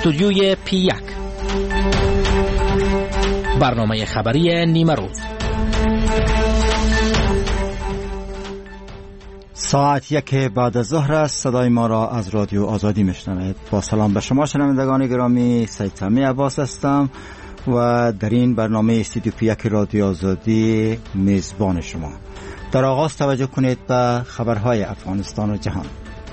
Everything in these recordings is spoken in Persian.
استودیوی P1 برنامه خبری نیمه روز. ساعت 1 بعد از ظهر است. صدای ما را از رادیو آزادی میشنوید. با سلام به شما شنوندگان گرامی، سید سمی عباس هستم و در این برنامه استودیو P1 رادیو آزادی میزبان شما. در آغاز توجه کنید به خبرهای افغانستان و جهان.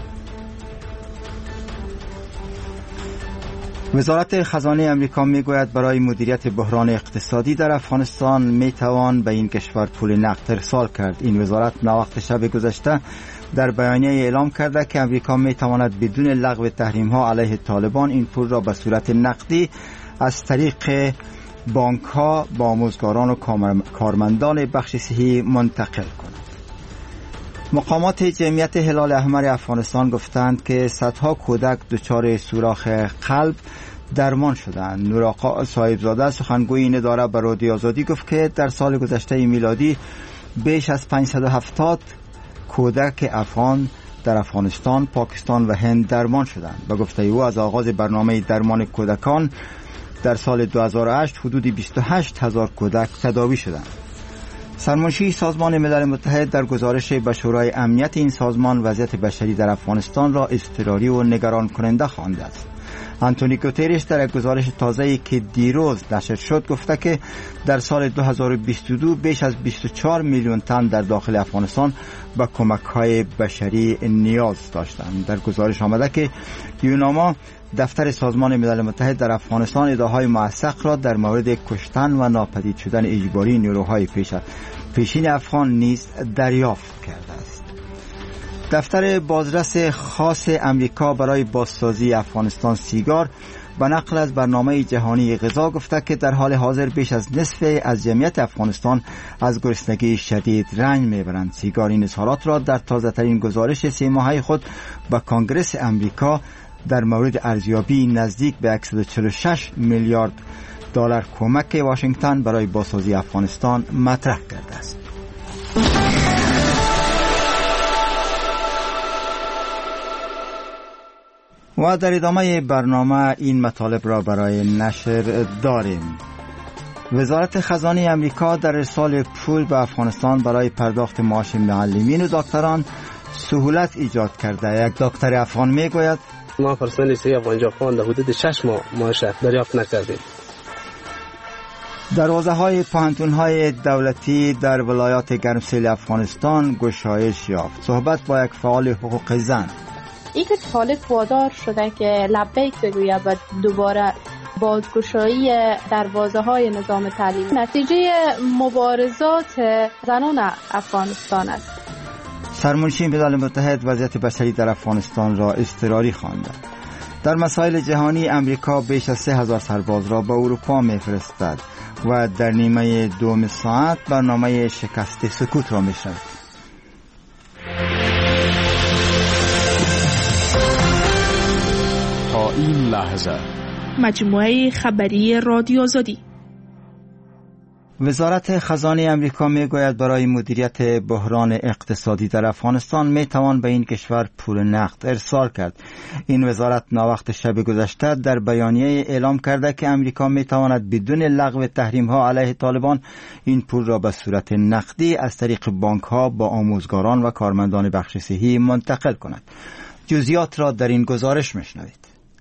وزارت خزانه امریکا میگوید برای مدیریت بحران اقتصادی در افغانستان میتوان به این کشور پول نقد ارسال کرد. این وزارت ناوقت شب گذشته در بیانیه اعلام کرده که امریکا میتواند بدون لغو تحریم ها علیه طالبان این پول را به صورت نقدی از طریق بانک ها با آموزگاران و کارمندان بخش صحی منتقل کند. مقامات جمعیت هلال احمر افغانستان گفتند که صدها کودک دچار سوراخ قلب درمان شدند. نورآقا صاحبزاده سخنگوی این اداره به رادیو آزادی گفت که در سال گذشته میلادی بیش از 570 کودک افغان در افغانستان، پاکستان و هند درمان شدند. به گفته او از آغاز برنامه درمان کودکان در سال 2008 حدود 28,000 کودک تداوی شدند. سرمنشی سازمان ملل متحد در گزارش به شورای امنیت این سازمان وضعیت بشری در افغانستان را اضطراری و نگران کننده خوانده است. آنتونی گوتریش در یک گزارش تازه‌ای که دیروز نشر شد گفته که در سال 2022 بیش از 24 میلیون تن در داخل افغانستان به کمک‌های بشری نیاز داشتند. در گزارش آمده که یوناما دفتر سازمان ملل متحد در افغانستان ادعاهای موثق را در مورد کشتن و ناپدید شدن اجباری نیروهای پیشین افغان نیز دریافت کرده است. دفتر بازرس خاص امریکا برای بازسازی افغانستان سیگار به نقل از برنامه جهانی غذا گفته که در حال حاضر بیش از نصف از جمعیت افغانستان از گرسنگی شدید رنج میبرند. سیگار این اظهارات را در تازه ترین گزارش 3 ماهه خود به کنگره امریکا در مورد ارزیابی نزدیک به 146 میلیارد دلار کمک واشنگتن برای بازسازی افغانستان مطرح کرده است. و در ادامه برنامه این مطالب را برای نشر داریم. وزارت خزانه امریکا در ارسال پول به افغانستان برای پرداخت معاش معلمین و دکتران سهولت ایجاد کرده. یک دکتر افغان میگوید ما پرسنل سی افغانجا خوان در حدود 6 ماه معاش دریافت نکردیم. دروازه‌های پوهنتون‌های دولتی در ولایات گرمسیر افغانستان گشایش یافت. صحبت با یک فعال حقوق زن. این که طالب وادار شده که لبیک بگوید و دوباره بازگشایی دروازه‌های نظام تعلیمی نتیجه مبارزات زنان افغانستان است. سرمنشی ملل متحد وضعیت بشری در افغانستان را اضطراری خوانده. در مسائل جهانی امریکا بیش از 3000 سرباز را به اروپا می‌فرستد و در نیمه دوم ساعت برنامه شکست سکوت را می‌شنوید. تا این لحظه مجموعه خبری رادیو آزادی. وزارت خزانه امریکا میگوید برای مدیریت بحران اقتصادی در افغانستان میتوان به این کشور پول نقد ارسال کرد. این وزارت ناوقت شب گذشته در بیانیه اعلام کرده که امریکا میتواند بدون لغو تحریم ها علیه طالبان این پول را به صورت نقدی از طریق بانک ها با آموزگاران و کارمندان بخش صحی منتقل کند. جزئیات را در این گزارش میشنوید.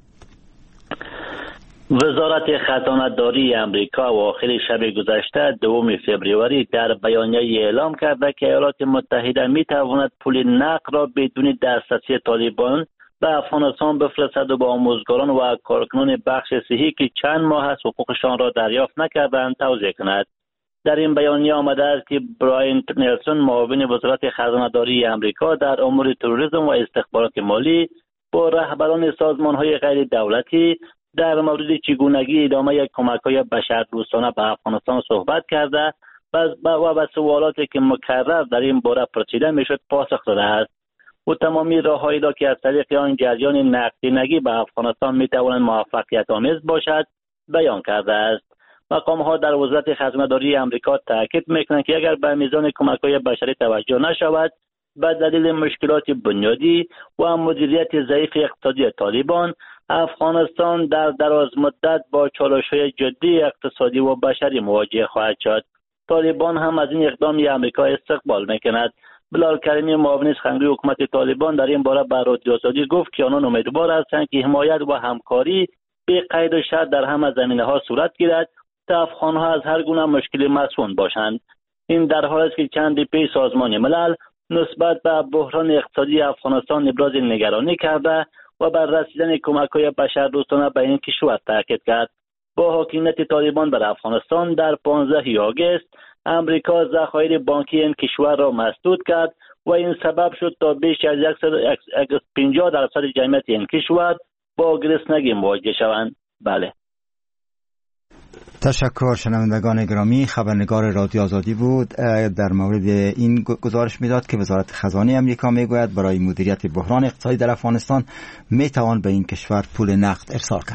وزارت خزانه‌داری امریکا آخر شب گذشته 2 فوریه در بیانیه اعلام کرده که ایالات متحده می تواند پول نقد را بدون دسترسی طالبان به افغانستان بفرستد و با آموزگاران و کارکنان بخش صحی که چند ماه از حقوقشان را دریافت نکردند توضیح کند. در این بیانیه آمده است که برایان نلسون معاون وزارت خزانه‌داری امریکا در امور تروریسم و استخبارات مالی با رهبران سازمان‌های غیر دولتی در مورد چگونگی ادامه یک کمک‌های بشردوستانه به افغانستان صحبت کرده و به سوالاتی که مکرر در این باره پرسیده میشد پاسخ داده است. و تمامی راه‌هایی را که از طریق آن جریان نقدینگی به افغانستان میتواند موفقیت آمیز باشد بیان کرده است. مقام‌ها در وزارت خزانه‌داری امریکا تاکید می‌کنند که اگر به میزان کمک‌های بشری توجه نشود به دلیل مشکلات بنیادی و مدیریت ضعیف اقتصادی طالبان افغانستان در دراز مدت با چالش‌های جدی اقتصادی و بشری مواجه خواهد شد. طالبان هم از این اقدام آمریکا استقبال می‌کند. بلال کریمی معاون سخنگوی حکومت طالبان در این باره به رادیو آزادی گفت که آنان امیدوار هستند که حمایت و همکاری به قید و شرط در همه زمینه‌ها صورت گیرد تا افغان‌ها از هر گونه مشکلی مصون باشند. این در حالی است که چندی پیش سازمان ملل نسبت به بحران اقتصادی افغانستان ابراز نگرانی کرده و بر رسیدن کمک‌های بشردوستانه به این کشور تاکید کرد. با حاکمیت طالبان بر افغانستان در 15 آگوست امریکا ذخایر بانکی این کشور را مسدود کرد و این سبب شد تا بیش از 50% جمعیت این کشور با گرسنگی مواجه شوند. بله. تشکر شنوندگان گرامی. خبرنگار رادیو آزادی بود. در مورد این گزارش میداد که وزارت خزانه امریکا میگوید برای مدیریت بحران اقتصادی در افغانستان میتوان به این کشور پول نقد ارسال کرد.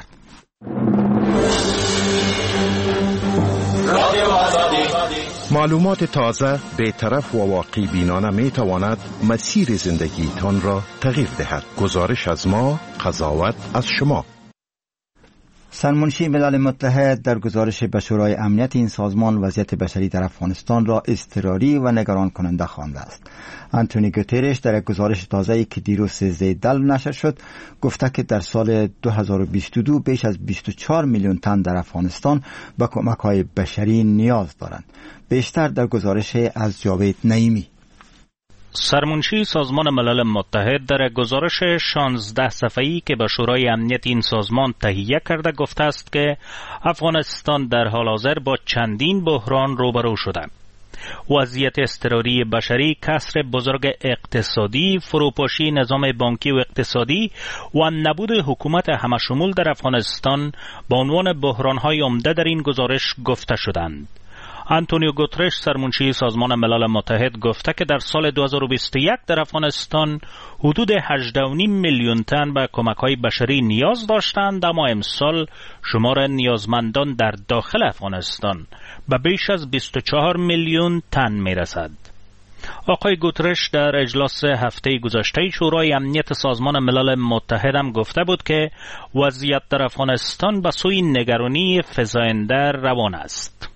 معلومات تازه، بی‌طرف و واقعی بینانه میتواند مسیر زندگیتان را تغییر دهد. گزارش از ما، قضاوت از شما. سرمنشی ملل متحد در گزارش به شورای امنیت این سازمان وضعیت بشری در افغانستان را اضطراری و نگران کننده خوانده است. آنتونی گوترش در یک گزارش تازه‌ای که دیروز 13 دلو نشر شد گفته که در سال 2022 بیش از 24 میلیون تن در افغانستان به کمک‌های بشری نیاز دارند. بیشتر در گزارش از جاوید نعیمی. سرمنشی سازمان ملل متحد در گزارش 16 صفحه‌ای که به شورای امنیت این سازمان تهیه کرده گفته است که افغانستان در حال حاضر با چندین بحران روبرو شده. وضعیت اضطراری بشری، کسر بزرگ اقتصادی، فروپاشی نظام بانکی و اقتصادی و نبود حکومت همشمول در افغانستان به عنوان بحران‌های عمده در این گزارش گفته شدند. آنتونیو گوترش سرمنشی سازمان ملل متحد گفته که در سال 2021 در افغانستان حدود 18.5 میلیون تن به کمک‌های بشری نیاز داشتند، اما امسال شمار نیازمندان در داخل افغانستان به بیش از 24 میلیون تن میرسد. آقای گوترش در اجلاس هفته گذشته شورای امنیت سازمان ملل متحد هم گفته بود که وضعیت در افغانستان به سوی نگرانی فزاینده روان است.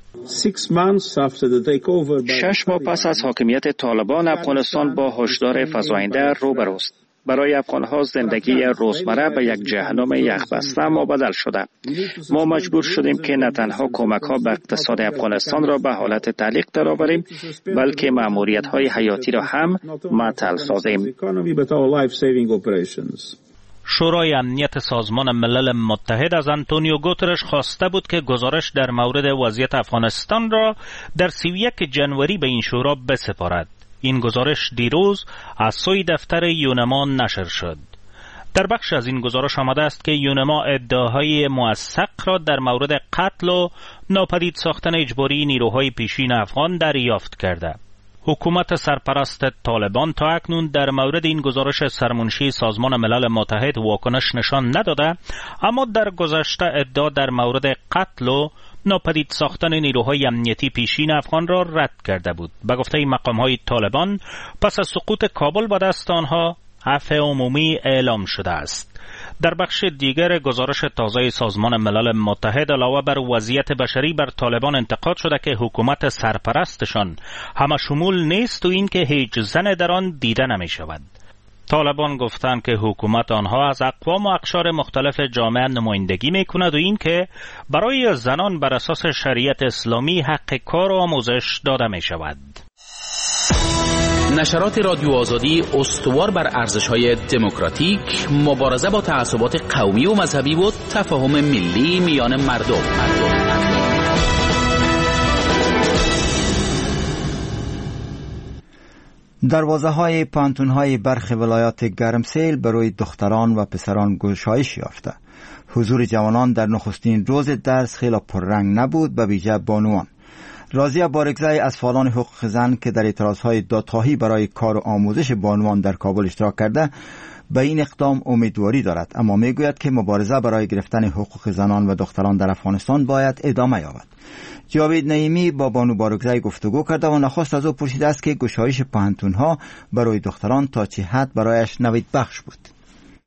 6 ماه پس از حاکمیت طالبان افغانستان با هشدار فزاینده روبروست. برای افغان‌ها زندگی روزمره به یک جهنم یخبسته مبدل شده. ما مجبور شدیم که نه تنها کمک‌ها به اقتصاد افغانستان را به حالت تعلیق درآوریم، بلکه مأموریت‌های حیاتی را هم معطل سازیم. شورای امنیت سازمان ملل متحد از آنتونیو گوترش خواسته بود که گزارش در مورد وضعیت افغانستان را در 31 جنوری به این شورا بسپارد. این گزارش دیروز از سوی دفتر یونما نشر شد. در بخش از این گزارش آمده است که یونما ادعاهای موثق را در مورد قتل و ناپدید ساختن اجباری نیروهای پیشین افغان دریافت کرده. حکومت سرپرست طالبان تا اکنون در مورد این گزارش سرمنشی سازمان ملل متحد واکنش نشان نداده، اما در گذشته ادعا در مورد قتل و ناپدید ساختن نیروهای امنیتی پیشین افغان را رد کرده بود. به گفته مقام‌های طالبان پس از سقوط کابل به دست آنها عفو عمومی اعلام شده است. در بخش دیگر گزارش تازه سازمان ملل متحد علاوه بر وضعیت بشری بر طالبان انتقاد شده که حکومت سرپرستشان همشمول نیست و این که هیچ زن در آن دیده نمی شود. طالبان گفتند که حکومت آنها از اقوام و اقشار مختلف جامعه نمایندگی می کند و این که برای زنان بر اساس شریعت اسلامی حق کار و آموزش داده می شود. نشرات رادیو آزادی استوار بر ارزش‌های دموکراتیک، مبارزه با تعصبات قومی و مذهبی و تفاهم ملی میان مردم. دروازه‌های پانتون‌های برخی ولایات گرمسیل برای دختران و پسران گشایش یافته. حضور جوانان در نخستین روز درس خیلی پررنگ نبود، به ویژه بانوان. راضیه بارگزی از فعالان حقوق زن که در اعتراضهای دادخواهی برای کار و آموزش بانوان در کابل اشتراک کرده به این اقدام امیدواری دارد، اما میگوید که مبارزه برای گرفتن حقوق زنان و دختران در افغانستان باید ادامه یابد. جاوید نعیمی با بانو بارگزی گفتگو کرده و نخست از او پرسیده است که گشایش پانتون‌ها برای دختران تا چه حد برایش نوید بخش بود.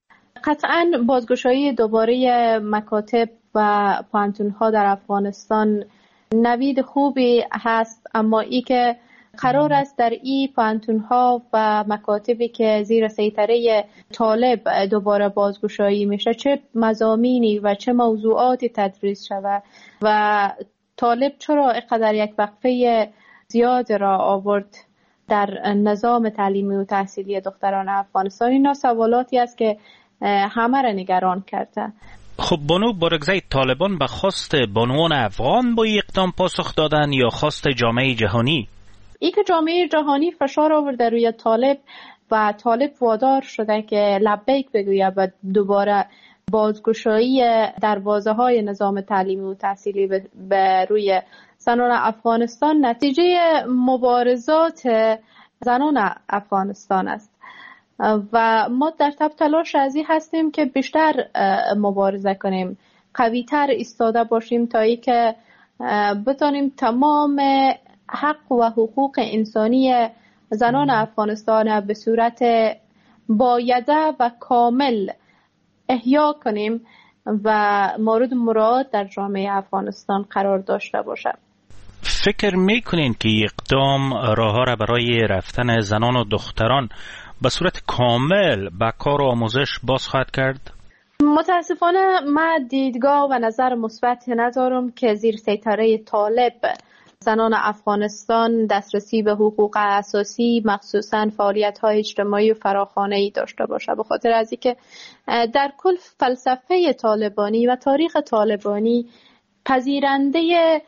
قطعاً بازگشایی دوباره مکاتب و پوهنتون‌ها در افغانستان نوید خوبی هست، اما ای که قرار است در این پوهنتون‌ها و مکاتبی که زیر سیطره طالب دوباره بازگشایی میشه چه مضامینی و چه موضوعاتی تدریس شود و طالب چرا اینقدر یک وقفه زیاد را آورد در نظام تعلیمی و تحصیلی دختران افغانستان. اینا سوالاتی است که همه را نگران کرده. خب بانو بارگزای، طالبان به خواست بانوان افغان با اقدام پاسخ دادن یا خواست جامعه جهانی؟ ای که جامعه جهانی فشار آورده روی طالب و طالب وادار شده که لبیک بگوید و دوباره بازگشایی دروازه های نظام تعلیمی و تحصیلی به روی زنان افغانستان نتیجه مبارزات زنان افغانستان است و ما در تلاش ازی هستیم که بیشتر مبارزه کنیم، قوی‌تر ایستاده باشیم تا ای که بتانیم تمام حق و حقوق انسانی زنان افغانستان به صورت بایده و کامل احیا کنیم و مورد مراعات در جامعه افغانستان قرار داشته باشد. فکر میکنین که اقدام راه‌ها را برای رفتن زنان و دختران به صورت کامل به کار و آموزش باز خواهد کرد؟ متاسفانه من دیدگاه و نظر مثبت ندارم که زیر سیطره طالب زنان افغانستان دسترسی به حقوق اساسی مخصوصاً فعالیت‌های اجتماعی و فراخوانه‌ای داشته باشه، به خاطر از اینکه در کل فلسفه طالبانی و تاریخ طالبانی پذیرنده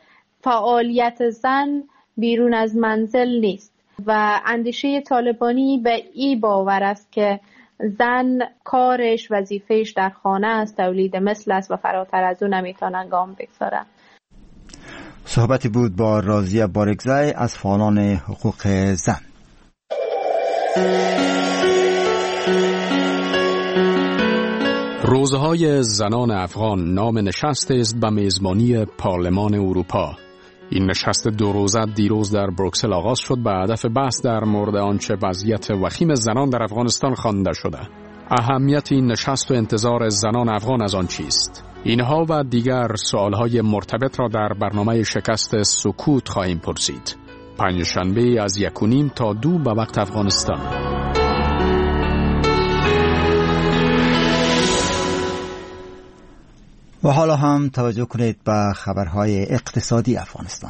فعالیت زن بیرون از منزل نیست و اندیشه طالبانی به این باور است که زن کارش وظیفهش در خانه است، تولید مثل است و فراتر از اون نمیتونه گام بگذاره. صحبتی بود با راضیه بارگزای از فعالان حقوق زن. روزهای زنان افغان نام نشست است به میزبانی پارلمان اروپا. این نشست 2 روزه دیروز در بروکسل آغاز شد به هدف بحث در مورد آنچه وضعیت وخیم زنان در افغانستان خوانده شده. اهمیت این نشست و انتظار زنان افغان از آن چیست؟ اینها و دیگر سوالهای مرتبط را در برنامه شکست سکوت خواهیم پرسید. پنجشنبه از 1:30 تا 2 به وقت افغانستان. و حالا هم توجه کنید به خبرهای اقتصادی افغانستان.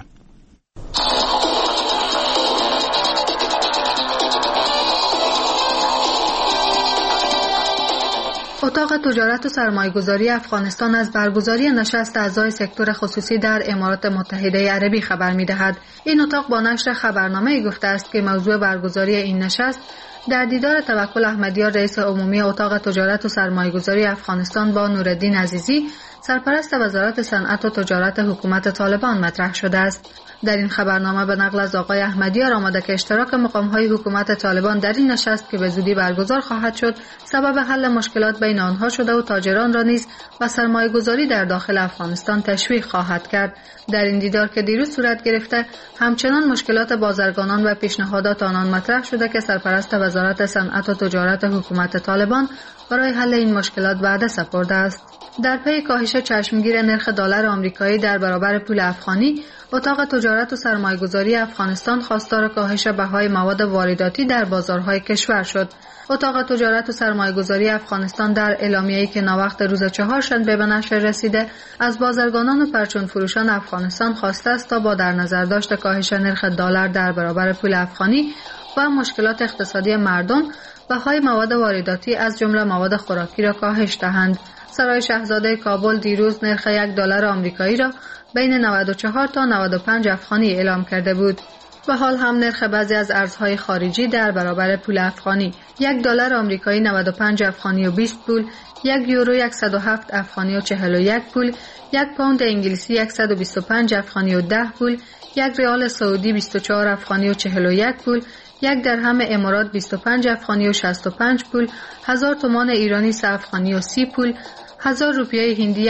اتاق تجارت و سرمایه‌گذاری افغانستان از برگزاری نشست اعضای سکتور خصوصی در امارات متحده عربی خبر می‌دهد. این اتاق با نشر خبرنامه گفته است که موضوع برگزاری این نشست در دیدار توکل احمدیار رئیس عمومی اتاق تجارت و سرمایه‌گذاری افغانستان با نورالدین عزیزی سرپرست وزارت صنعت و تجارت حکومت طالبان مطرح شده است. در این خبرنامه به نقل از آقای احمدیار آمده که اشتراک مقام‌های حکومت طالبان در این نشست که به زودی برگزار خواهد شد سبب حل مشکلات بین آنها شده و تاجران را نیز و سرمایه‌گذاری در داخل افغانستان تشویق خواهد کرد. در این دیدار که دیروز صورت گرفته همچنان مشکلات بازرگانان و پیشنهادات آنان مطرح شده که سرپرست وزارت صنعت و تجارت حکومت طالبان برای حل این مشکلات وعده سپرده است. در پی کاهش چشمگیر نرخ دلار آمریکایی در برابر پول افغانی، اتاق تجارت و سرمایه‌گذاری افغانستان خواستار کاهش بهای مواد وارداتی در بازارهای کشور شد. اتاق تجارت و سرمایه‌گذاری افغانستان در اعلامیه‌ای که ناوقت روز چهارشنبه به نشر رسیده از بازرگانان و پرچون فروشان افغانستان خواسته است تا با در نظر داشت کاهش نرخ دلار در برابر پول افغانی و مشکلات اقتصادی مردم بهای مواد وارداتی از جمله مواد خوراکی را کاهش دهند. سرای شاهزاده کابل دیروز نرخ $1 آمریکایی را بین 94 تا 95 افغانی اعلام کرده بود. به حال هم نرخ بعضی از ارزهای خارجی در برابر پول افغانی $1 آمریکایی 95 افغانی و 20 پول، 1 یورو 107 افغانی و 41 پول، 1 پوند انگلیسی 125 افغانی و 10 پول، 1 ریال سعودی 24 افغانی و 41 پول، 1 درهم امارات 25 افغانی و 65 پول، 1000 تومان ایرانی 3 افغانی و 30 پول، 1000 روپیه هندی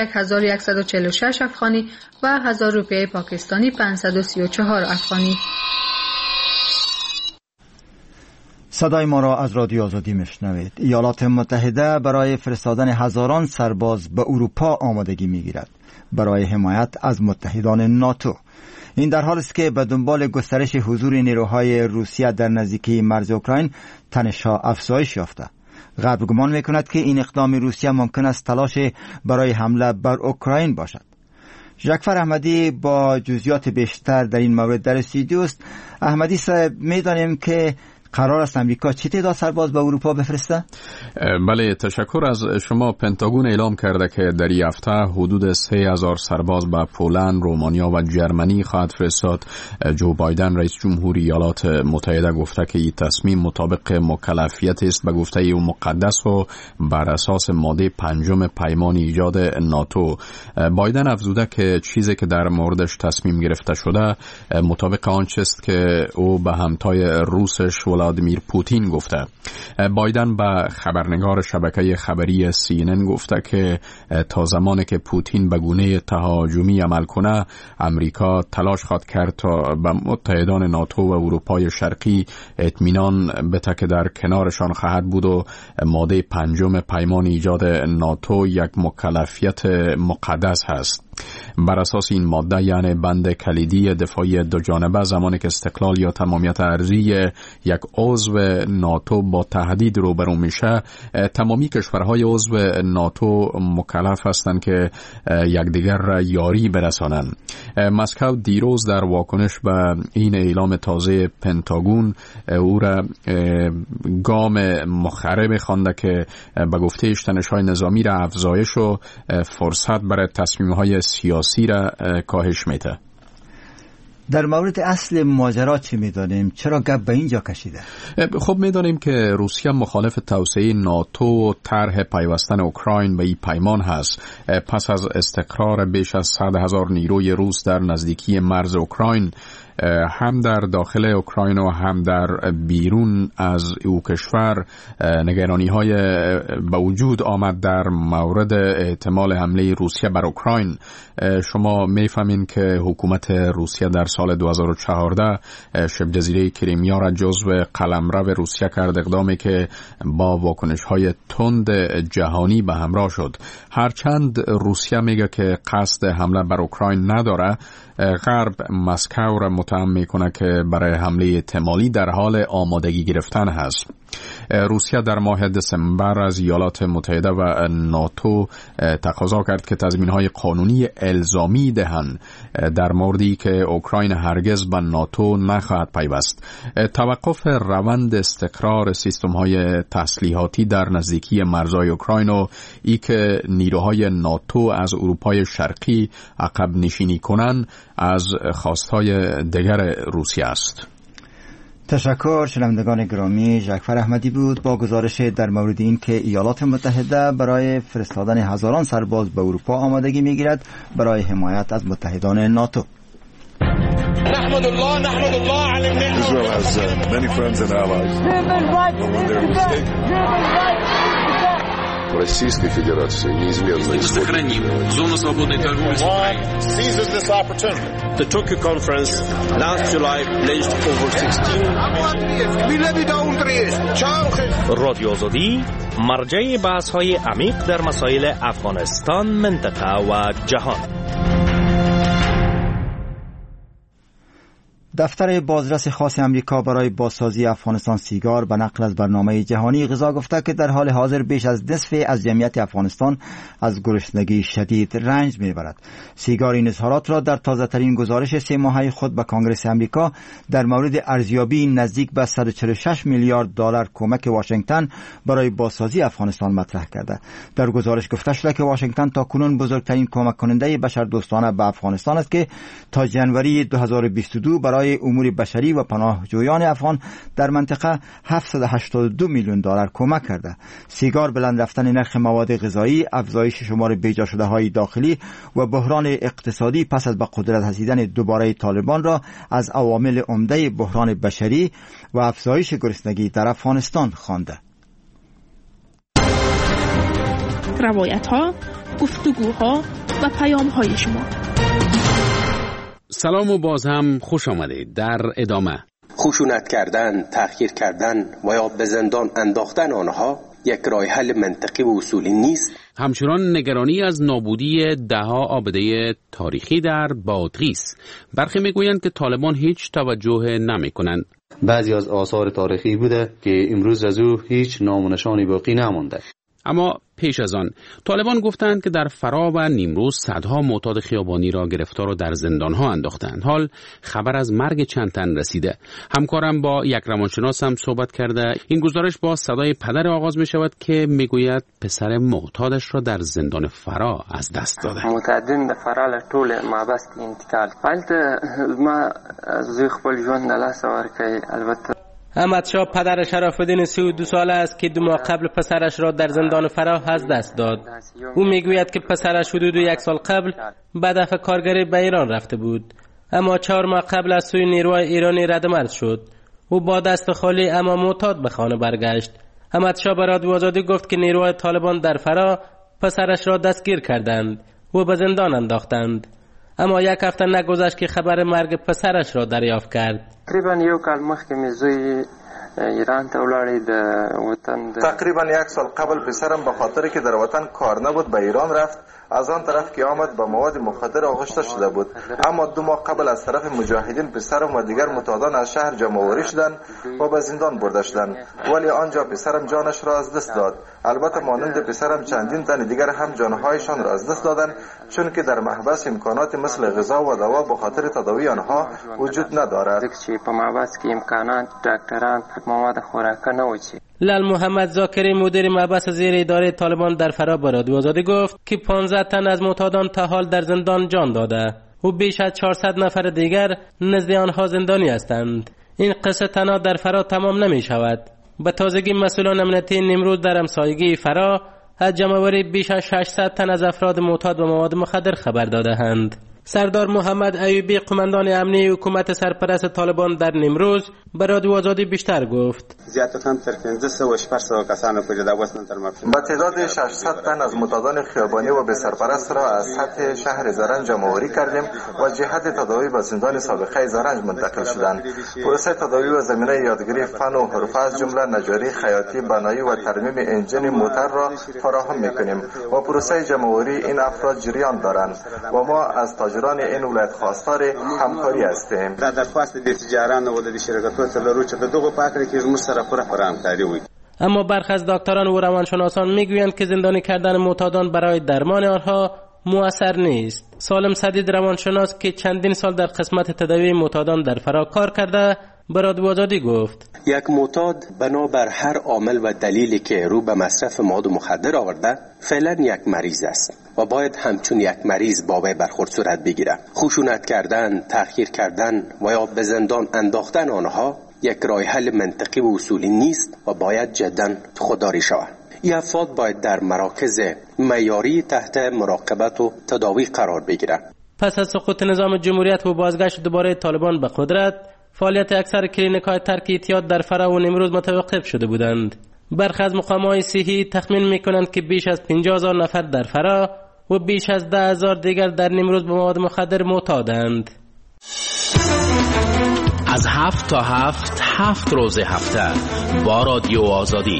1146 افغانی و 1000 روپیه پاکستانی 534 افغانی. صدای ما را از رادیو آزادی میشنوید. ایالات متحده برای فرستادن هزاران سرباز به اروپا آمادگی میگیرد برای حمایت از متحدان ناتو. این در حالی است که به دنبال گسترش حضور نیروهای روسیه در نزدیکی مرز اوکراین تنش‌ها افزایش یافته. غرب گمان میکند که این اقدام روسیه ممکن است تلاش برای حمله بر اوکراین باشد. جعفر احمدی با جزئیات بیشتر در این مورد در استودیو است. احمدی صاحب، می‌دانیم که قرار است امریکا چه تعداد سرباز به اروپا بفرسته؟ بله، تشکر از شما. پنتاگون اعلام کرده که در این هفته حدود 3000 سرباز به پولند، رومانیا و جرمنی خواهد فرستاد. جو بایدن رئیس جمهور ایالات متحده گفته که این تصمیم مطابق مکلفیت است به گفته او مقدس و بر اساس ماده 5 پیمان ایجاد ناتو. بایدن افزوده که چیزی که در موردش تصمیم گرفته شده مطابق آنچه است که او به همتای روسش ولادیمیر پوتین گفته. بایدن به خبرنگار شبکه خبری CNN گفته که تا زمانی که پوتین به گونه تهاجمی عمل کنه، امریکا تلاش خواهد کرد تا به متحدان ناتو و اروپای شرقی اطمینان بده که در کنارشان خواهد بود و ماده 5 پیمان ایجاد ناتو یک مکلفیت مقدس هست. بر اساس این ماده، یعنی بند کلیدی دفاعی دو جانبه، زمانی که استقلال یا تمامیت ارضی یک عضو ناتو با تهدید روبرو میشه، تمامی کشورهای عضو ناتو مکلف هستند که یکدیگر را یاری برسانند. مسکو دیروز در واکنش به این اعلام تازه پنتاگون او را گام مخرب خوانده که به گفته تنش‌های نظامی را افزایش و فرصت برای تصمیم‌های سیاسی را کاهش میده. در مورد اصل ماجرا چی میدانیم؟ چرا گپ به اینجا کشیده؟ خب میدانیم که روسیه مخالف توسعه ناتو و طرح پیوستن اوکراین به این پیمان هست. پس از استقرار بیش از 100,000 نیروی روس در نزدیکی مرز اوکراین، هم در داخل اوکراین و هم در بیرون از او کشور، نگرانی های به وجود آمد در مورد احتمال حمله روسیه بر اوکراین. شما میفهمین که حکومت روسیه در سال 2014 شبه جزیره کریمیا را جزو قلمرو روسیه کرد، اقدامی که با واکنش های تند جهانی به همراه شد. هرچند روسیه میگه که قصد حمله بر اوکراین نداره، غرب مسکو را متهم میکنه که برای حمله احتمالی در حال آمادگی گرفتن هست. روسیه در ماه دسامبر از ایالات متحده و ناتو تقاضا کرد که تضمین‌های قانونی الزامی دهند در موردی که اوکراین هرگز به ناتو نخواهد پیوست. توقف روند استقرار سیستم‌های تسلیحاتی در نزدیکی مرزهای اوکراین و ای که نیروهای ناتو از اروپای شرقی عقب نشینی کنند از خواستهای دیگر روسیه است. تشکر. شنوندگان گرامی، جعفر احمدی بود با گزارش در مورد این که ایالات متحده برای فرستادن هزاران سرباز به اروپا آمادگی میگیرد برای حمایت از متحدان ناتو. نحمد الله على النعمة. Israel has many friends and allies. Российской Федерации неизменно сохраним зону свободной торговли с Украиной. Seizes this opportunity. The Tokyo conference last July pledged over 16. رادیو آزادی مرجع بحث‌های عمیق در مسائل افغانستان، منطقه و جهان. دفتر بازرس خاص امریکا برای بازسازی افغانستان سیگار به نقل از برنامه جهانی غذا گفته که در حال حاضر بیش از نصف از جمعیت افغانستان از گرسنگی شدید رنج میبرد. سیگار این اظهارات را در تازه ترین گزارش 3 ماهه خود به کنگره امریکا در مورد ارزیابی نزدیک به 146 میلیارد دلار کمک واشنگتن برای بازسازی افغانستان مطرح کرده. در گزارش گفته شده که واشنگتن تاکنون بزرگترین کمک کننده بشردوستانه به افغانستان است که تا جنوری 2022 برای امور بشری و پناهجویان افغان در منطقه 782 میلیون دلار کمک کرده. سیگار، بلند رفتن نرخ مواد غذایی، افزایش شمار بیجا شده های داخلی و بحران اقتصادی پس از به قدرت رسیدن دوباره طالبان را از عوامل عمده بحران بشری و افزایش گرسنگی در افغانستان خوانده. روایت‌ها، گفتگوها و پیام‌های شما. سلام و باز هم خوش آمدید. در ادامه خشونت کردن، تأخیر کردن و یا به زندان انداختن آنها یک راه حل منطقی و اصولی نیست. همچنان نگرانی از نابودی دهها عابده تاریخی در بادغیس. برخی میگویند که طالبان هیچ توجه نمیکنند. بعضی از آثار تاریخی بوده که امروز از او هیچ نام و نشانی باقی نمانده. اما پیش از آن طالبان گفتند که در فرا و نیمروز صدها معتاد خیابانی را گرفتار و در زندانها انداختند. حال خبر از مرگ چند تن رسیده. همکارم با یک روانشناس هم صحبت کرده. این گزارش با صدای پدر آغاز می شود که میگوید پسر معتادش را در زندان فرا از دست داده. متعدد فرا له ټول محبس انتقال فالته ما زوی خپل ژوند نه لاس ورکړي. البته احمد شاه پدر شراف‌الدین 32 ساله است که 2 ماه قبل پسرش را در زندان فرا از دست داد. او میگوید که پسرش حدود 1 سال قبل به هدف کارگری به ایران رفته بود، اما 4 ماه قبل از سوی نیروهای ایرانی ردمرد شد. او با دست خالی اما معتاد به خانه برگشت. احمد شاه به رادیو آزادی گفت که نیروهای طالبان در فرا پسرش را دستگیر کردند و به زندان انداختند، اما 1 هفته نگذشت که خبر مرگ پسرش را دریافت کرد. تقریبا 1 کال مخکې مې زوی ایران ته ولاړی د وطن. تقریبا 1 سال قبل پسرم به خاطر که در وطن کار نبود به ایران رفت. از آن طرف که آمد با مواد مخدر آغشته شده بود، اما 2 ماه قبل از طرف مجاهدین پسرم و دیگر معتادان از شهر جمع‌آوری شدند و به زندان برده شدند، ولی آنجا پسرم جانش را از دست داد. البته مانند پسرم چندین تن دیگر هم جانهایشان را از دست دادند، چون که در محبس امکانات مثل غذا و دوا به خاطر تداوی آنها وجود ندارد. په محبس کې امکانات ډاکټران مواد خوراک نه وچی. لال محمد زاکری مدیر محبس زیر اداره طالبان در فرا به رادیو آزادی گفت که 15 تن از معتادان تا حال در زندان جان داده و بیش از 400 نفر دیگر نزد آنها زندانی هستند. این قصه تنها در فرا تمام نمی شود. به تازگی مسئولان امنیتی نیمروز در همسایگی فرا از جمع‌آوری بیش از 600 تن از افراد معتاد به مواد مخدر خبر داده‌اند. سردار محمد ایوبی قماندان امنی حکومت سرپرست طالبان در نیمروز به رادیو آزادی بیشتر گفت. با تعداد 600 تن از معتادان خیابانی و به سرپرست را از سطح شهر زرنج جمع‌آوری کردیم و جهت تداوی به زندان سابقه زرنج منتقل شدند. پروسه تداوی و زمینه یادگیری فن و حرفه از جمله نجاری، خیاطی، بنایی و ترمیم انجین موتور را فراهم می‌کنیم و پروسه جمع‌آوری این افراد جریان دارند و ما از تاجران این ولایت خواستار همکاری هستیم. در درخواست د تجاران و د شرکتونو ته لرو چې د دغه پاکړه کې موږ سره پوره همکاري وي. اما برخی از دکتران و روانشناسان میگویند که زندانی کردن معتادان برای درمان آنها مؤثر نیست. سالم سدید روانشناس که چندین سال در قسمت تداوی معتادان در فرا کار کرده به رادیو آزادی گفت: یک معتاد بنابر هر عامل و دلیلی که رو به مصرف مواد مخدر آورده فعلا یک مریض است و باید همچون یک مریض با وی برخورد صورت بگیره. خشونت کردن، تأخیر کردن و یا به زندان انداختن آنها یک راه حل منطقی و اصولی نیست و باید جداً خودداری شود. این افراد باید در مراکز معیاری تحت مراقبت و تداوی قرار بگیرند. پس از سقوط نظام جمهوریت و بازگشت دوباره طالبان به قدرت، فعالیت اکثر کلینیک‌های ترک اعتیاد در فرا و نیمروز متوقف شده بودند. برخی از مقام‌های صحی تخمین می‌کنند که بیش از 50,000 نفر در فرا و بیش از 10,000 دیگر در نیمروز به مواد مخدر معتادند. از 7 تا 7 روز هفته با رادیو آزادی.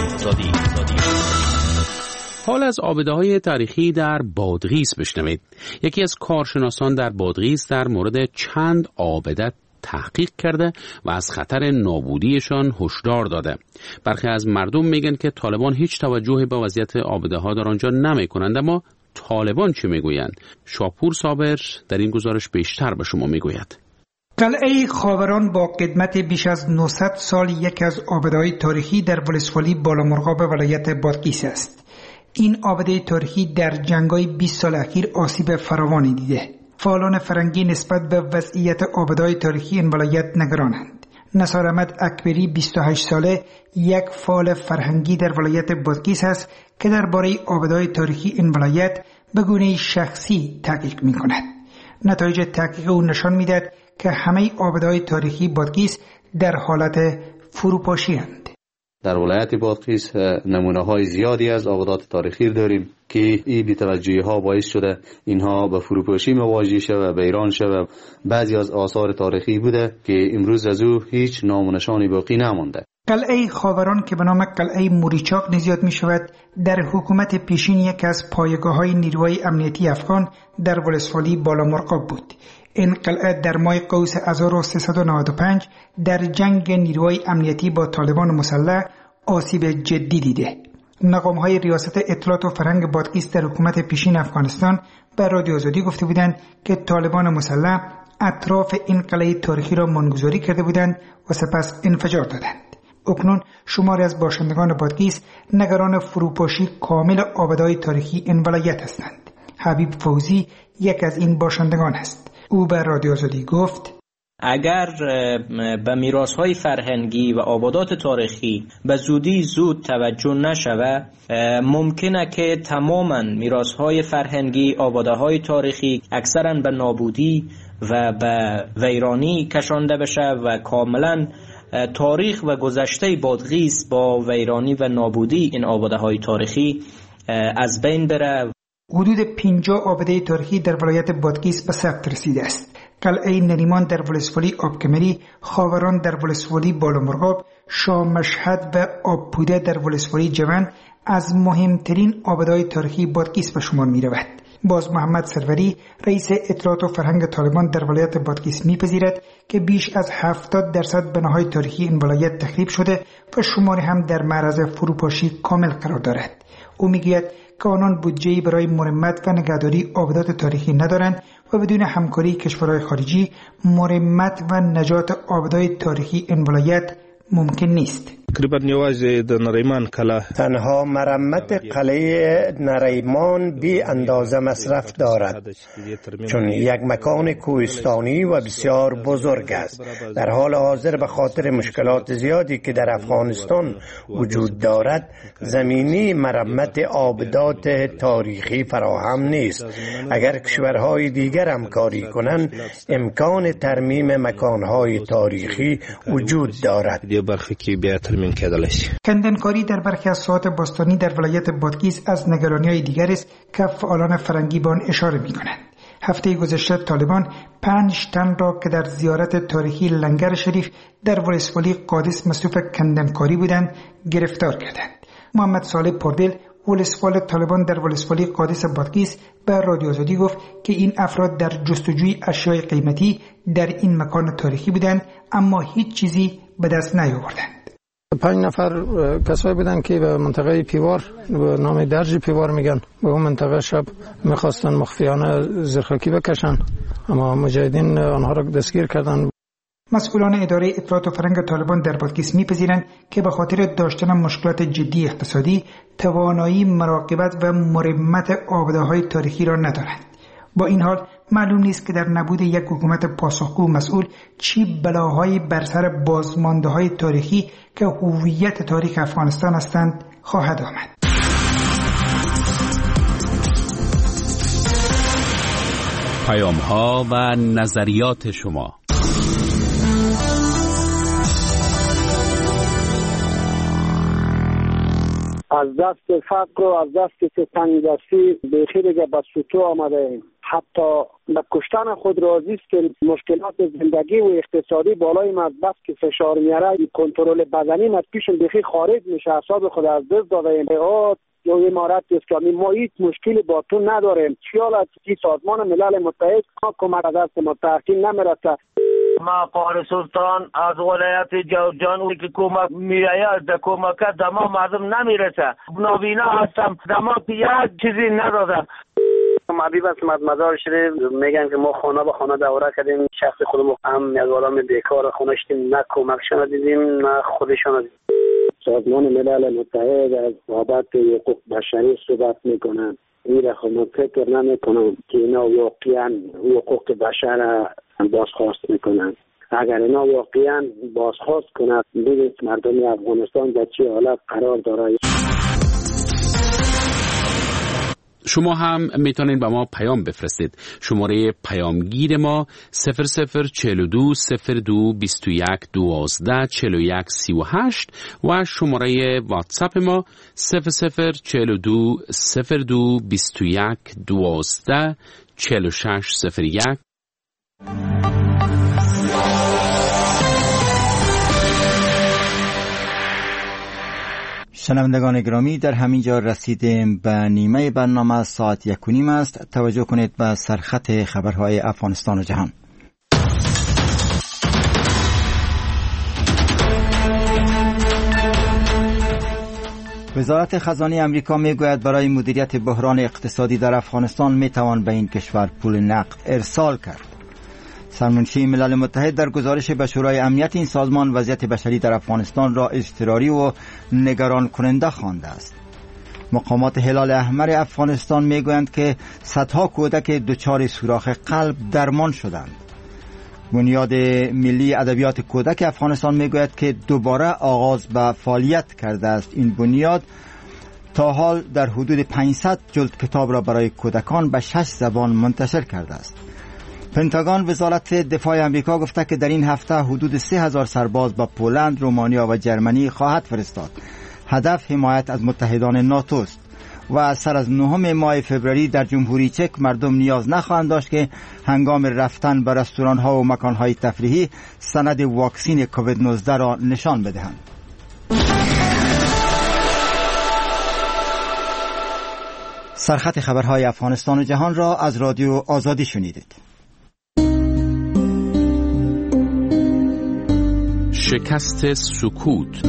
حال از عابده‌های تاریخی در بادغیس بشنوید. یکی از کارشناسان در بادغیس در مورد چند عابده تحقیق کرده و از خطر نابودیشان هشدار داده. برخی از مردم میگن که طالبان هیچ توجهی به وضعیت عابده‌ها در آنجا نمی‌کنند، اما طالبان چه میگویند؟ شاپور صابر در این گزارش بیشتر به شما میگوید. قلعه خاوران با قدمت بیش از 900 سال یکی از عابده‌های تاریخی در ولسوالی بالامرغاب ولایت بادغیس است. این عابده تاریخی در جنگ‌های 20 سال اخیر آسیب فراوانی دیده. فعالان فرنگی نسبت به وضعیت عابده‌های تاریخی این ولایت نگرانند. نثار احمد اکبری 28 ساله یک فعال فرهنگی در ولایت بادغیس است که درباره عابده‌های تاریخی این ولایت به گونه شخصی تحقیق می‌کند. نتایج تحقیق او نشان می‌دهد که همه عابده‌های تاریخی بادغیس در حالت فروپاشی اند. در ولایت بادغیس نمونه های زیادی از آبادات تاریخی داریم که این بی‌توجهی ها باعث شده اینها به فروپاشی مواجه شده، به ایران شده. بعضی از آثار تاریخی بوده که امروز از او هیچ نام و نشانی باقی نمانده. قلعه خاوران که به نام قلعه موریچاق نزیاد می شود، در حکومت پیشین یک از پایگاه‌های نیروهای امنیتی افغان در ولسوالی بالامرغاب بود. این قلعه در ماه قوس 1395 در جنگ نیروهای امنیتی با طالبان مسلح آسیب جدی دیده. مقام‌های ریاست اطلاعات و فرهنگ بادغیس در حکومت پیشین افغانستان به رادیو آزادی گفته بودند که طالبان مسلح اطراف این قلعه تاریخی را منگذاری کرده بودند و سپس انفجار دادند. اکنون شماری از باشندگان بادغیس نگران فروپاشی کامل آبادهای تاریخی این ولایت هستند. حبیب فوزی یک از این باشندگان است. او به رادیو آزادی گفت: اگر به میراث‌های فرهنگی و آبادات تاریخی به زود توجه نشود، ممکنه که تماما میراث‌های فرهنگی، آباده‌های تاریخی اکثرا به نابودی و به ویرانی کشانده بشه و کاملا تاریخ و گذشته بادغیس با ویرانی و نابودی این آباده‌های تاریخی از بین بره. حدود 50 آباده تاریخی در ولایت بادغیس به ثبت رسیده است. قلعه نریمان در ولسوالی آبکمری، خاوران در ولسوالی بالامرغاب، شاه مشهد و آبپوده در ولسوالی جوند از مهمترین آباده‌های تاریخی بادغیس به شمار می رود. باز محمد سروری رئیس اطلاعات و فرهنگ طالبان در ولایت بادغیس می‌پذیرد که بیش از 70% بناهای تاریخی این ولایت تخریب شده و شماری هم در معرض فروپاشی کامل قرار دارد. او میگوید که آنان بودجه‌ای برای مرمت و نگهداری آبادات تاریخی ندارند و بدون همکاری کشورهای خارجی مرمت و نجات آبادات تاریخی این ولایت ممکن نیست. تنها مرمت قلعه نریمان بی اندازه مصرف دارد، چون یک مکان کوهستانی و بسیار بزرگ است. در حال حاضر به خاطر مشکلات زیادی که در افغانستان وجود دارد، زمینی مرمت آبادات تاریخی فراهم نیست. اگر کشورهای دیگر همکاری کنند، امکان ترمیم مکانهای تاریخی وجود دارد. کندنکاری در برخی از ساحات باستانی در ولایت بادغیس از نگرانی‌های دیگر است که فعالان فرهنگی به آن اشاره می‌کنند. هفته گذشته طالبان 5 تن را که در زیارت تاریخی لنگر شریف در ولسوالی قادس مصروف کندنکاری بودند گرفتار کردند. محمد صالح پردل ولسوال طالبان در ولسوالی قادس بادغیس به رادیو آزادی گفت که این افراد در جستجوی اشیاء قیمتی در این مکان تاریخی بودند اما هیچ چیزی به دست نیاوردند. 5 نفر کسایی بودن که به منطقه پیوار به نام درج پیوار میگن، به اون منطقه شب میخواستن مخفیانه زرخاکی بکشن، اما مجاهدین آنها را دستگیر کردند. مسئولان اداره اطلاعات و فرهنگ طالبان در بادغیس میپذیرند که به خاطر داشتن مشکلات جدی اقتصادی توانایی مراقبت و مرمت آباده‌های تاریخی را ندارند. با این حال معلوم نیست که در نبود یک حکومت پاسخگو مسئول چی بلاهایی بر سر بازمانده‌های تاریخی که هویت تاریخ افغانستان هستند خواهد آمد. پیام‌ها و نظریات شما. از دست فقر و از دست تنگدستی بیخی دیگه به سطوح آمده ایم. حتی به کشتن خود راضی است که مشکلات زندگی و اقتصادی بالای ما بس که فشار میاره، کنترل بدنی از پیش بیخی خارج میشه، اعصاب خود از دست داده ایم. یا امارت اسلامی ما هیچ مشکلی با تو نداریم. خیال از که سازمان ملل متحد کمک از دست ما تحقیل نمیرسه. ما قاری سلطان از ولایت جوزجان که کمک میآید در کمک دما مردم نمیرسه. نابینا هستم، دما یک چیزی ندادم. حبیب اسمت مزار شریف میگن که ما خانه به خانه دوره کردیم، شخص خودمون هم از آدم بیکار خونه شدیم، نه کمکشان دیدیم نه خودشان دیدیم. سازمان ملل متحد از بابت حقوق بشری صحبت میکنن. این را خود فکر نمیکنم که اینا واقعا حقوق بشر بازخواست میکنن. اگر اینا واقعا بازخواست کنند، ببینید مردم افغانستان در چه حالت قرار داره. شما هم میتونید به ما پیام بفرستید. شماره پیامگیر ما 0042 02 21 12 41 38 و شماره واتساپ ما 0042 02 21 12 46 01. شنوندگان گرامی، در همین جا رسیدیم به نیمه برنامه. ساعت 1:30 است. توجه کنید به سرخط خبرهای افغانستان و جهان. وزارت خزانه امریکا میگوید برای مدیریت بحران اقتصادی در افغانستان میتوان به این کشور پول نقد ارسال کرد. سرمنشی ملل متحد در گزارش به شورای امنیت این سازمان وضعیت بشری در افغانستان را اضطراری و نگران کننده خوانده است. مقامات هلال احمر افغانستان میگویند که صدها کودک دچار سوراخ قلب درمان شدند. بنیاد ملی ادبیات کودک افغانستان میگوید که دوباره آغاز به فعالیت کرده است. این بنیاد تا حال در حدود 500 جلد کتاب را برای کودکان به 6 زبان منتشر کرده است. پنتاگون وزارت دفاع امریکا گفته که در این هفته حدود 3000 سرباز به پولند، رومانیا و جرمنی خواهد فرستاد. هدف حمایت از متحدان ناتو است و سر از 9 ماه فوریه در جمهوری چک مردم نیاز نخواهند داشت که هنگام رفتن به رستوران‌ها و مکان‌های تفریحی سند واکسین کووید 19 را نشان بدهند. سرخط خبرهای افغانستان و جهان را از رادیو آزادی شنیدید. شکست سکوت.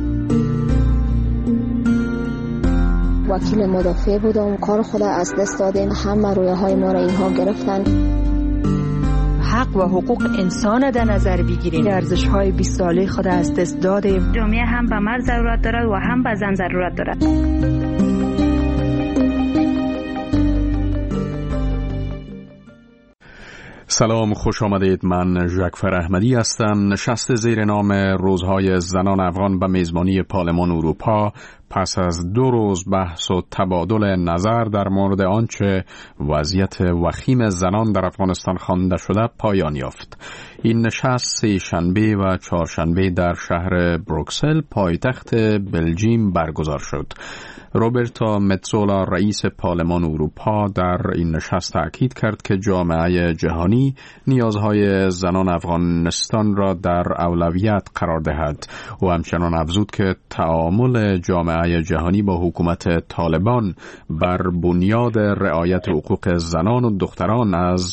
وکیل مدافع بودم، کار خود از دست دادیم، همه رویاهای ما را اینها گرفتن. حق و حقوق انسان در نظر بگیریم. ارزش‌های 20 ساله خود از دست دادیم. جامعه هم به مرد ضرورت دارد و هم به زن ضرورت دارد. سلام، خوش آمدید. من ژکفر احمدی هستم. نشست زیر نام روزهای زنان افغان به میزبانی پارلمان اروپا پس از 2 روز بحث و تبادل نظر در مورد آنچه وضعیت وخیم زنان در افغانستان خوانده شده پایان یافت. این نشست 3 شنبه و 4 شنبه در شهر بروکسل پایتخت بلژیم برگزار شد. روبرتا متزولا رئیس پارلمان اروپا در این نشست تاکید کرد که جامعه جهانی نیازهای زنان افغانستان را در اولویت قرار دهد و همچنان افزود که تعامل جامعه جهانی با حکومت طالبان بر بنیاد رعایت حقوق زنان و دختران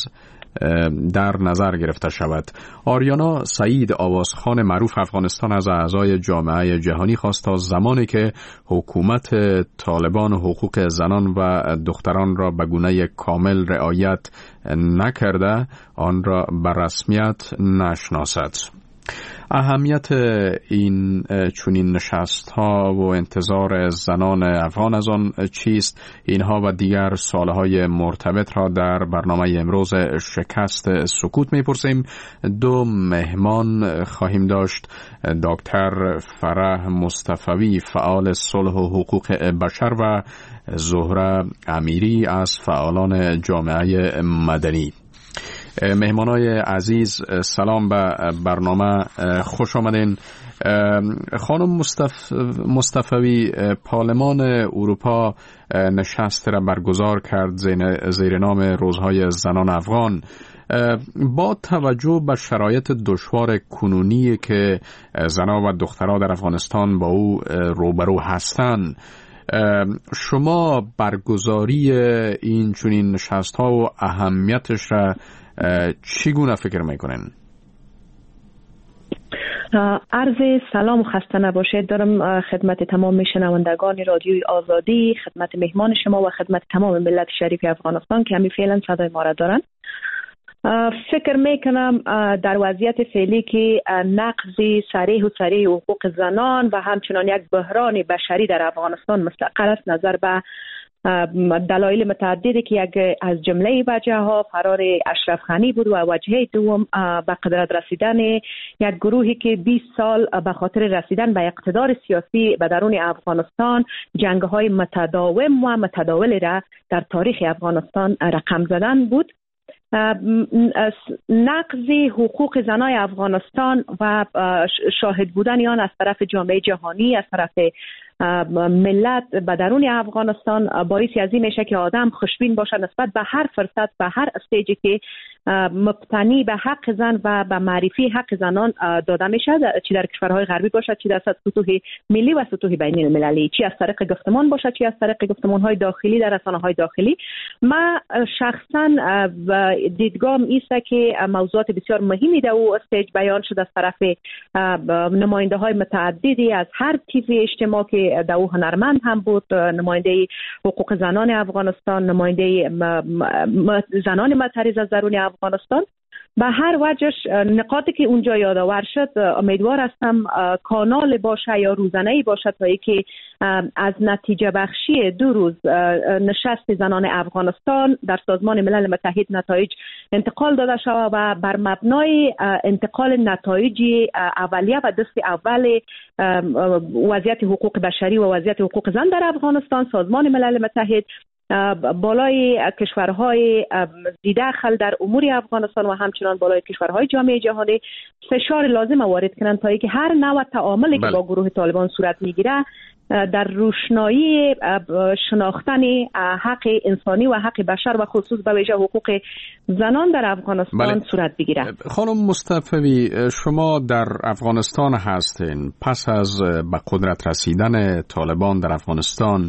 در نظر گرفته شود. آریانا سعید آوازخان معروف افغانستان از اعضای جامعه جهانی خواست تا زمانی که حکومت طالبان حقوق زنان و دختران را به گونه کامل رعایت نکرده آن را به رسمیت نشناسد. اهمیت این چنین نشست‌ها و انتظار زنان افغان از آن چیست؟ اینها و دیگر سوالهای مرتبط را در برنامه امروز شکست سکوت می‌پرسیم. 2 مهمان خواهیم داشت: دکتر فرح مصطفی فعال صلح و حقوق بشر و زهره امیری از فعالان جامعه مدنی. مهمانای عزیز، سلام به برنامه، خوش آمدین. خانم مصطفی، پارلمان اروپا نشست را برگزار کرد زیر نام روزهای زنان افغان. با توجه به شرایط دشوار کنونی که زنان و دختران در افغانستان با او روبرو هستند، شما برگزاری این چنین نشست‌ها و اهمیتش را چگونه فکر میکنین؟ عرض سلام و خسته نباشید دارم خدمت تمام شنوندگان رادیوی آزادی، خدمت مهمان شما و خدمت تمام ملت شریف افغانستان که همین فعلا صدای ما را دارن. فکر میکنم در وضعیت فعلی که نقض صریح حقوق زنان و همچنان یک بحران بشری در افغانستان مستقر است، نظر به دلایل متعددی که یک از جمله وجه ها فرار اشرف غنی بود و وجه دوم به قدرت رسیدن یک گروهی که 20 سال به خاطر رسیدن به اقتدار سیاسی به درون افغانستان جنگ های متداوم و متداول را در تاریخ افغانستان رقم زدن بود. نقض حقوق زنای افغانستان و شاهد بودن آن از طرف جامعه جهانی، از طرف ملت به درون افغانستان باعث از این میشه که آدم خوشبین باشه نسبت به هر فرصت، به هر استیجی که مبتنی به حق زن و به معرفی حق زنان داده میشه، چی در کشورهای غربی باشه، چی در سطوح ملی و سطوح بین المللی، چی از طریق گفتمان باشه، چی از طریق گفتمان‌های داخلی در رسانه‌های داخلی. من شخصا دیدگاهم ایسته که موضوعات بسیار مهمی در او استیج بیان شده از طرف نماینده‌های متعددی از هر تیپ اجتماع که در او هنرمند هم بود، نماینده حقوق زنان افغانستان، نماینده زنان معترض از درون افغانستان. به هر وجهش نقاطی که اونجا یادآور شد، امیدوار هستم کانال باشه یا روزانه‌ای باشه تا اینکه از نتیجه بخشی 2 روز نشست زنان افغانستان در سازمان ملل متحد نتایج انتقال داده شود و بر مبنای انتقال نتایج اولیه و دست اول وضعیت حقوق بشری و وضعیت حقوق زن در افغانستان سازمان ملل متحد بالای کشورهای دیدخل در امور افغانستان و همچنان بالای کشورهای جامعه جهانی فشار لازم وارد کنند تا اینکه هر نوع تعاملی که با گروه طالبان صورت میگیره در روشنایی شناختن حق انسانی و حق بشر و خصوص به ویژه حقوق زنان در افغانستان صورت بگیره. خانم مصطفی، شما در افغانستان هستین. پس از به قدرت رسیدن طالبان در افغانستان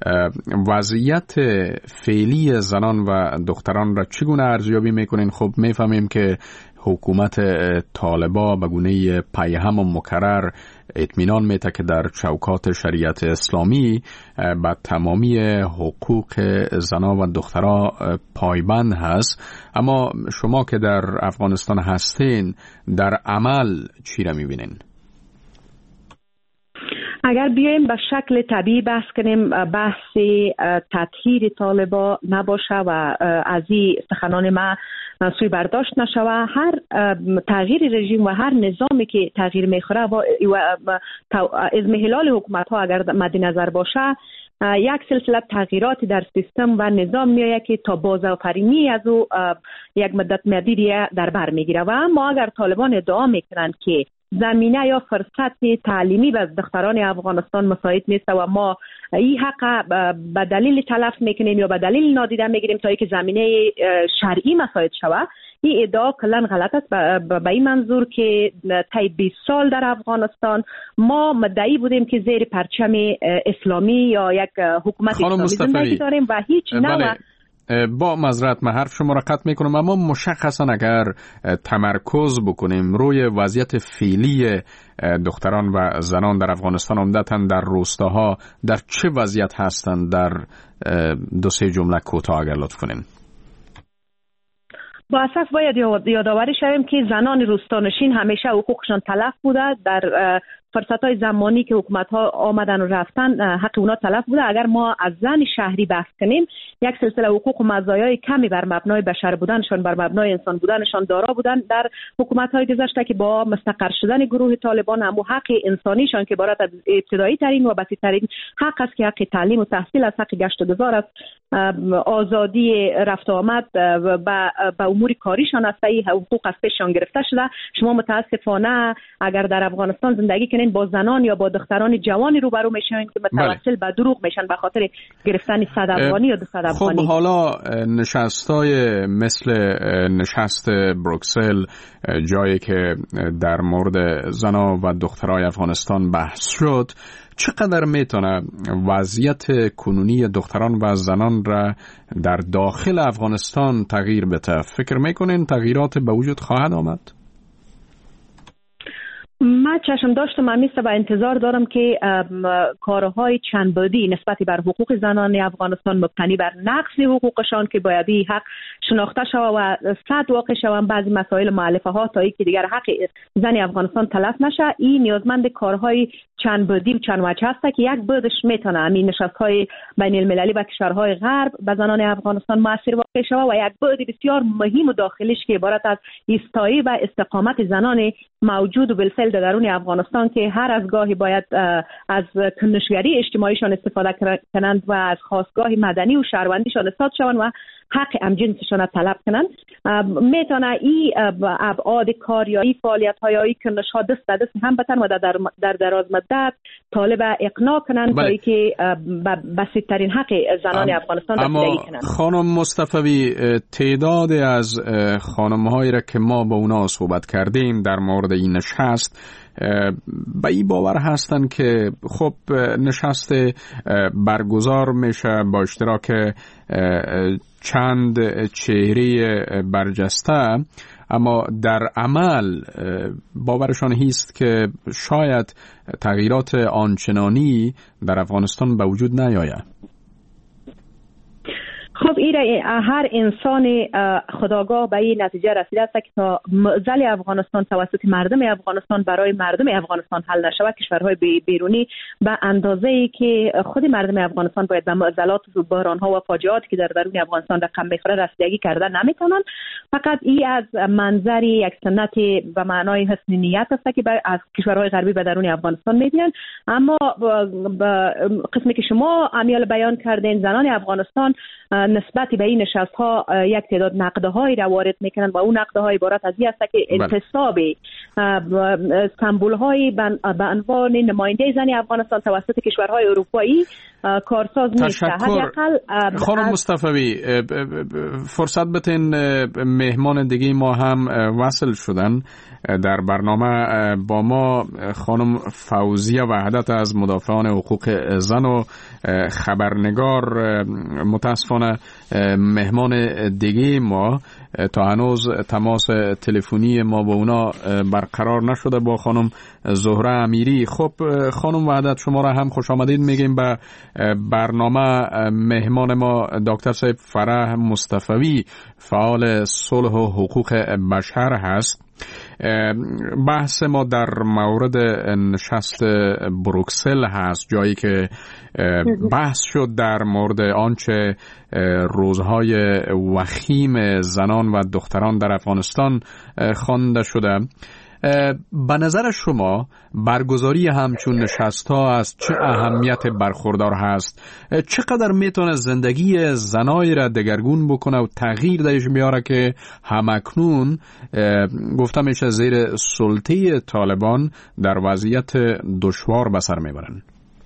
وضعیت فعلی زنان و دختران را چگونه ارزیابی میکنین؟ خب میفهمیم که حکومت طالبان به گونه پیهم و مکرر اطمینان میده که در چوکات شریعت اسلامی به تمامی حقوق زنان و دختران پایبند هست، اما شما که در افغانستان هستین در عمل چی را میبینین؟ اگر بیایم به شکل طبیعی بحث کنیم، بحث تطهیر طالبان نباشه و از این سخنان ما سوی برداشت نشوه، هر تغییر رژیم و هر نظامی که تغییر میخوره و اضمحلال حکومت ها اگر مد نظر باشه یک سلسله تغییراتی در سیستم و نظام میایه که تا بازآفرینی از او یک مدت مدیدی در بر میگیره. و اما اگر طالبان ادعا میکنند که زمینه یا فرصت تعلیمی به دختران افغانستان مساعد نیست و ما این حق به دلیل تلف میکنیم یا به دلیل نادیده میگیریم تا اینکه زمینه شرعی مساعد شود، این ادعا کلا غلط است. به این منظور که طی 20 سال در افغانستان ما مدعی بودیم که زیر پرچم اسلامی یا یک حکومت اسلامی زندگی داریم و هیچ نوع با معذرت من حرف شما را قطع میکنم، اما مشخصا اگر تمرکز بکنیم روی وضعیت فعلی دختران و زنان در افغانستان، عمدتاً در روستاها در چه وضعیت هستند، در 2-3 جمله کوتاه اگر لطف کنین. با اساس باید یادآوری شویم که زنان روستانشین همیشه حقوقشان تلف بوده. در فرصت‌های زمانی که حکومت‌ها آمدن و رفتن حق اونا تلف بوده. اگر ما از زن شهری بحث کنیم، یک سلسله حقوق و مزایای کمی بر مبنای بشر بودنشان، بر مبنای انسان بودنشان دارا بودن. در حکومت‌های گذشته که با مستقر شدن گروه طالبان هم حق انسانیشان که عبارت از ابتدایی ترین و بسیط ترین حق است که حق تعلیم و تحصیل است، حق گشت و گذار است، آزادی رفت و آمد به امور کاریشان است، این حقوق از پیششان گرفته شده. شما متاسفانه اگر در افغانستان زندگی کنین با زنان یا با دختران جوانی روبرو میشین که متوسل به دروغ میشن به خاطر گرفتن 100 افغانی یا 200 افغانی. خب حالا نشستای مثل نشست بروکسل، جایی که در مورد زنان و دخترای افغانستان بحث شد، چقدر میتونه وضعیت کنونی دختران و زنان را در داخل افغانستان تغییر بده؟ فکر میکنین تغییرات به وجود خواهد آمد؟ من چشم داشتم همیشه و انتظار دارم که کارهای چند بعدی نسبت بر حقوق زنان افغانستان مبتنی بر نقض حقوقشان که باید این حق شناخته شود و صد واقع شوند بعضی مسائل مؤلفه ها تا اینکه دیگر حق زن افغانستان تلف نشه، این نیازمند کارهای چند بعدی و چند وجه هست که یک بعدش میتونه همین نشست‌های بین المللی و کشورهای غرب به زنان افغانستان مؤثر واقع شود و یک بعد بسیار مهم و داخلیش که عبارت از ایستایی و استقامت زنان موجود و بالفعل در درون افغانستان که هر از گاهی باید از کنشگری اجتماعیشان استفاده کنند و از خواستگاه مدنی و شهروندیشان استاد شوند و حق همجنسشان طلب کنند. میتونه این ابعاد کاریایی فعالیت‌های های کنش‌ها دست به دست هم بتن و در دراز مدت طالب اقناع کنند تا اینکه بسیط‌ترین حق زنان افغانستان رسیدگی کنند. خانم مصطفی، تعداد از خانم‌هایی را که ما با اونا صحبت کردیم در مورد این نشست به این باور هستن که خب نشست برگزار میشه با اشتراک چند چهره برجسته، اما در عمل باورشان هست که شاید تغییرات آنچنانی در افغانستان به وجود نیاید. خب این هر انسان خودآگاه به این نتیجه رسیده است که تا معضل افغانستان توسط مردم افغانستان برای مردم افغانستان حل نشود، کشورهای بیرونی به اندازه‌ای که خود مردم افغانستان باید به معضلات و بحران‌ها و فاجعاتی که در درون افغانستان رقم می‌خوره رسیدگی کرده نمی‌تونن. فقط این از منظر یک سنت به معنای حسن نیت است که از کشورهای غربی به درون افغانستان می‌بینن. اما قسمی که شما امیال بیان کردین، زنان افغانستان نسبت به این نشست‌ها یک تعداد نقده‌هایی را وارد می‌کنند و اون نقده‌ها عبارت از این است که انتصاب سمبول‌هایی به عنوان نماینده زن افغانستان توسط کشورهای اروپایی کارساز نیست. خانم مصطفی، فرصت بتین مهمان دیگه ما هم وصل شدن در برنامه با ما. خانم فوزیه وحدت از مدافعان حقوق زن و خبرنگار، متاسفانه مهمان دیگه ما تا هنوز تماس تلفنی ما با اونا برقرار نشده با خانم زهره امیری. خب خانم وحدت، شما را هم خوش آمدید میگیم به برنامه. مهمان ما دکتر صاحب فرح مصطفی، فعال صلح و حقوق بشر هست. بحث ما در مورد نشست بروکسل هست، جایی که بحث شد در مورد آنچه روزهای وخیم زنان و دختران در افغانستان خوانده شده. به نظر شما برگزاری همچون نشست‌ها از چه اهمیت برخوردار هست؟ چقدر میتونه زندگی زنایی را دگرگون بکنه و تغییر درش بیاره که همکنون گفته میشه زیر سلطه طالبان در وضعیت دشوار به سر میبرن؟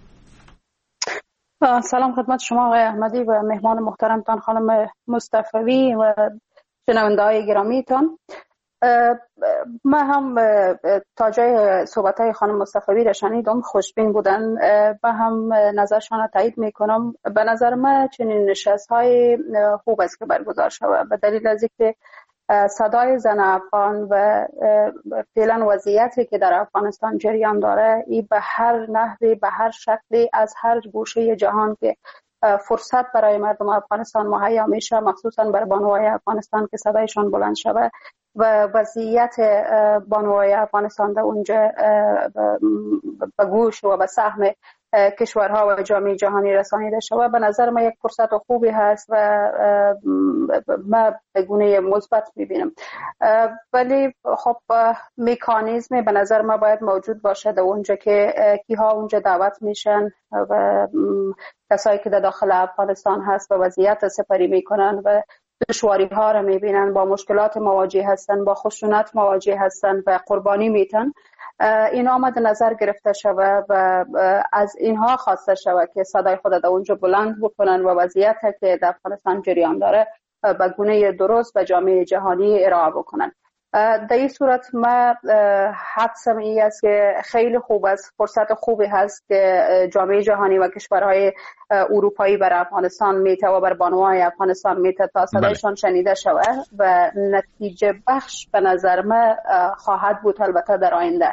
سلام خدمت شما آقای احمدی و مهمان محترمتان خانم مصطفی و شنونده‌های گرامیتان. من هم تا جای صحبت‌های خانم مصطفی را شنیدم، خوشبین بودن و هم نظرشان را تایید میکنم. به نظر من چنین نشست‌های خوب است که برگزار شود به دلیل از اینکه صدای زن افغان و فعلا وضعیتی که در افغانستان جریان داره، این به هر نحوی به هر شکلی از هر گوشه جهان که فرصت برای مردم افغانستان مهیا میشه، مخصوصا برای بانوهای افغانستان که صدایشان بلند شود و وضعیت بانوهای افغانستان در اونجا به گوش و به سهم کشورها و جامعه جهانی رسانیده شود، به نظر من یک فرصت خوبی هست و من به گونه مثبت میبینم. ولی خب مکانیزم به نظر من باید موجود باشه در اونجا که کیها اونجا دعوت میشن و کسایی که در داخل افغانستان هست و وضعیت سپری میکنن و دشواری ها را میبینن، با مشکلات مواجه هستن، با خشونت مواجه هستن و قربانی میتن، اینا مد نظر گرفته شود و از اینها خواسته شود که صدای خود در اونجا بلند بکنن و وضعیت که در افغانستان جریان داره به گونه درست و جامعه جهانی ارائه بکنن. در این صورت ما حدسم این است که خیلی خوب است، فرصت خوبی هست که جامعه جهانی و کشورهای اروپایی بر افغانستان میته و بر بانوهای افغانستان میته تا صدایشان شنیده شود و نتیجه بخش به نظر من خواهد بود البته در آینده.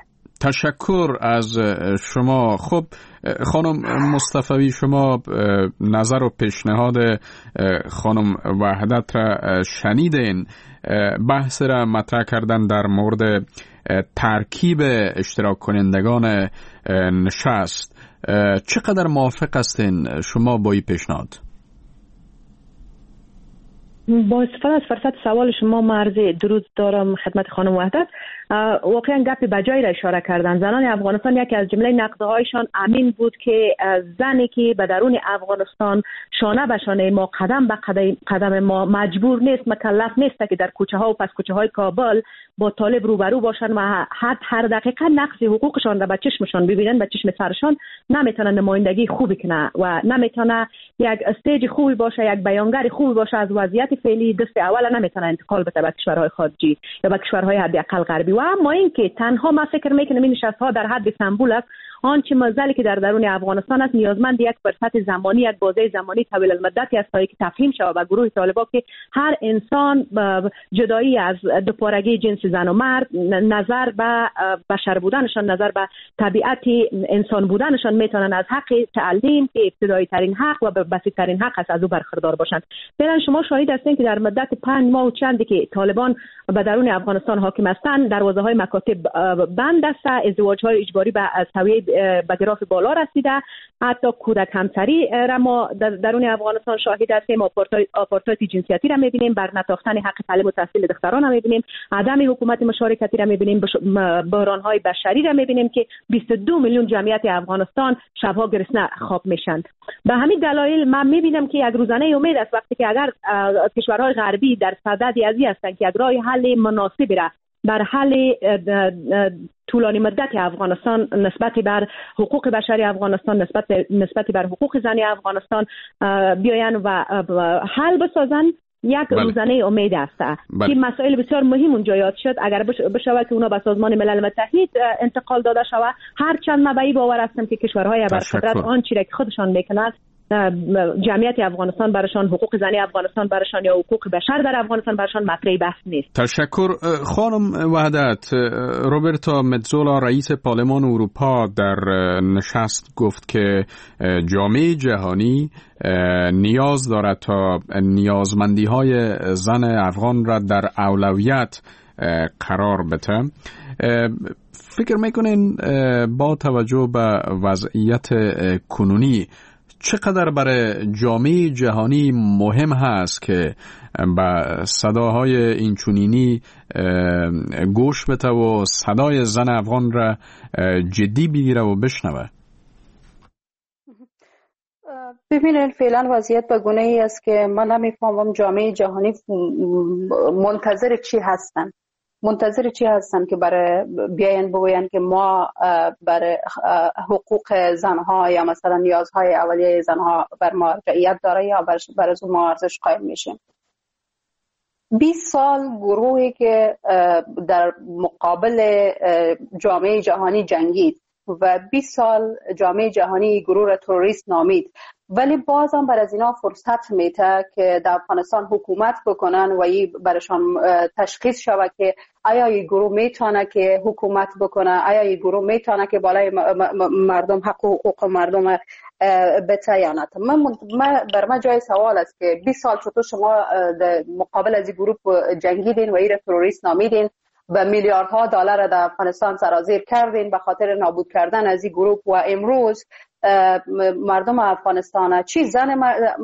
تشکر از شما. خب خانم مصطفوی، شما نظر و پیشنهاد خانم وحدت را شنیدین. بحث را مطرح کردن در مورد ترکیب اشتراک کنندگان نشست. چقدر موافق هستین شما با این پیشنهاد؟ با استفاده از فرصت سوال شما مرز درود دارم خدمت خانم وحدت. واقعا گپی بجایی را اشاره کردن. زنان افغانستان یکی از جمله نقدهایشان امین بود که زنی که به درون افغانستان شانه به شانه ما، قدم به قدم ما، مجبور نیست، مکلف نیست که در کوچه ها و پس کوچه های کابل با طالب روبرو باشن و هر دقیقه نقض حقوقشان را به چشمشان ببینن، به چشم سرشان، نمیتونه نمایندگی خوبی کنه و نمیتونه یک استیج خوبی باشه، یک بیانگر خوبی باشه. از وضعیت فعلی دست اول نمیتونه انتقال بده به کشورهای خارجی یا به کشورهای حداقل غربی. و اما اینکه تنها ما فکر میکنم این نشست‌ها در حد سمبول است، آنچه مزلی که در درون افغانستان است نیازمند یک فرصت زمانی، یک بازه زمانی طویل المدتی است تا که تفهیم شود به گروه طالبان که هر انسان جدایی از دوپارگی جنس زن و مرد، نظر به بشر بودنشان، نظر به طبیعت انسان بودنشان، میتونن از حق تعلیم که ابتدایی ترین حق و بسیط ترین حق است از او برخوردار باشند. فعلا شما شاهد هستین که در مدت 5 ماه و چندی که طالبان به درون افغانستان حاکم هستند، دروازه‌های مکاتب بند است، ازدواج‌های اجباری به سویه به گراف بالا رسیده، حتی کودک همسری را ما درون افغانستان شاهد هستیم، آپارتاید جنسیتی را می‌بینیم، بر نتاختن حق تعلیم و تحصیل دختران را می‌بینیم، عدم حکومت مشارکتی را می‌بینیم، بحران‌های بشری را می‌بینیم که 22 میلیون جمعیت افغانستان شب‌ها گرسنه خواب میشند. به همین دلایل من می‌بینم که یک روزنه امید است وقتی که اگر کشورهای غربی در صدد ازی هستند که یک راه حل مناسبی را بر حل طولانی مدت افغانستان نسبت بر حقوق بشری افغانستان، نسبت بر حقوق زنی افغانستان بیاین و حل بسازن، یک روزنه امید است که مسائل بسیار مهم اونجا یاد شد. اگر بشود که اونا به سازمان ملل متحد انتقال داده شود، هر چند من به این باور هستم که کشورهای ابرقدرت آنچه را که خودشان میکنند، جمعیت افغانستان برشان، حقوق زنی افغانستان برشان یا حقوق بشر در افغانستان برشان مطرح بحث نیست. تشکر خانم وحدت. روبرتا متزولا رئیس پارلمان اروپا در نشست گفت که جامعه جهانی نیاز دارد تا نیازمندی های زن افغان را در اولویت قرار بده. فکر میکنین با توجه به وضعیت کنونی چقدر برای جامعه جهانی مهم هست که به صداهای اینچنینی گوش بده و صدای زن افغان را جدی بگیره و بشنوه؟ ببینید فعلا وضعیت به گونه ای است که من نمیفهمم جامعه جهانی منتظر چی هستن که برای بیاین بگوین که ما برای حقوق زنها یا مثلا نیازهای اولیه زنها بر مرجعیت داره یا بر از اون ما ارزش قائل میشیم. 20 سال گروهی که در مقابل جامعه جهانی جنگید و 20 سال جامعه جهانی گروه را تروریست نامید، ولی بازم بر از اینا فرصت میده که در افغانستان حکومت بکنن و این برشان تشخیص شود که آیا این گروه میتونه که حکومت بکنه، آیا این گروه میتونه که بالای مردم حق و حقوق مردم بته یا نه. بر من جای سوال است که 20 سال چطور شما در مقابل از این گروه جنگیدین و این را تروریست نامیدین، به میلیاردها دلار در افغانستان سرازیر کردین به خاطر نابود کردن از این گروه و امروز مردم افغانستان، چی زن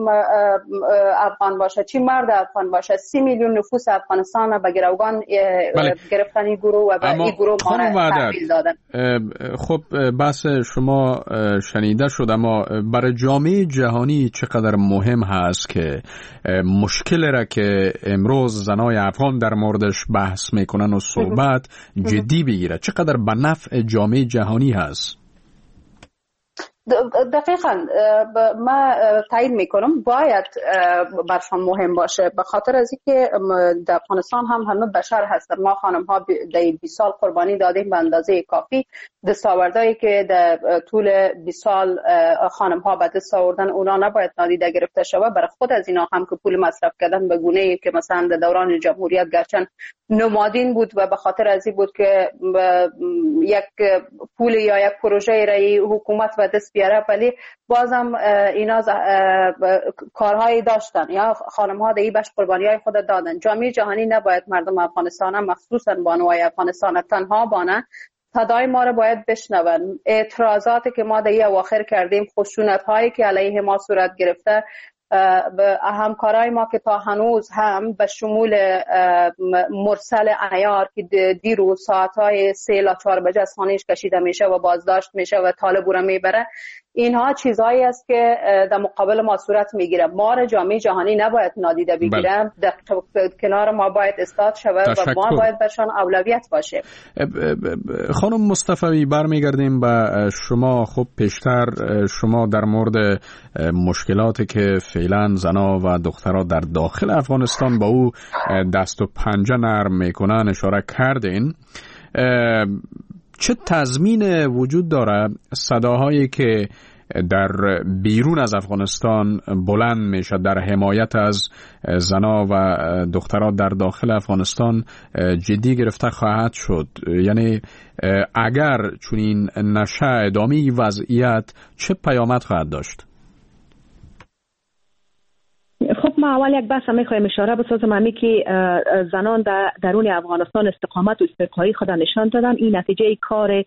افغان باشه چی مرد افغان باشه، 30 میلیون نفوس افغانستان به گروگان گرفتن این گروه و به این گروه تحویل دادن. خب بحث شما شنیده شد، اما برای جامعه جهانی چقدر مهم هست که مشکل را که امروز زنای افغان در موردش بحث میکنن و صحبت جدی بگیره، چقدر به نفع جامعه جهانی هست؟ دقیقاً من تایید میکنم باید برشان مهم باشه، به خاطر از اینکه در افغانستان هم همه بشر هستن. ما خانم ها در 20 سال قربانی دادیم به اندازه کافی. دستاوردهایی که در طول 20 سال خانم ها به دست آوردن اونا نباید نادیده گرفته شود. برای خود از اینا هم که پول مصرف کردن به گونه ای که مثلا در دوران جمهوریت گرچن نمادین بود و به خاطر ازی بود که یک پول یا یک پروژه رای حکومت و دست بیاره، ولی بازم اینا کارهایی داشتن یا خانم ها دیگه بهش قربانی های خود دادن. جامعه جهانی نباید مردم افغانستان مخصوصا بانوای افغانستان تنها بانه، صدای ما رو باید بشنون. اعتراضاتی که ما دیگه اواخر کردیم، خشونت هایی که علیه ما صورت گرفته، به همکارای ما که تا هنوز هم به شمول مرسل عیار که دیروز ساعتهای 3 تا 4 بجه از خانهش کشیده میشه و بازداشت میشه و طالب رو میبره، اینها چیزهایی است که در مقابل ما صورت میگیره. ما را جامعه جهانی نباید نادیده بگیرن، در کنار ما باید استاد شود و ما باید برشان اولویت باشه. خانم مصطفی برمیگردیم به شما. خب پیشتر شما در مورد مشکلاتی که فعلا زنا و دخترها در داخل افغانستان با او دست و پنجه نرم میکنن اشاره کردین. چه تضمین وجود داره صداهایی که در بیرون از افغانستان بلند میشه در حمایت از زنا و دخترها در داخل افغانستان جدی گرفته خواهد شد؟ یعنی اگر چنین نشه ادامه وضعیت چه پیامد خواهد داشت؟ خب ما اول یک بحث میخوایم اشاره بسازم همی که زنان در درون افغانستان استقامت و استقلایی خود نشان دادن. این نتیجه کار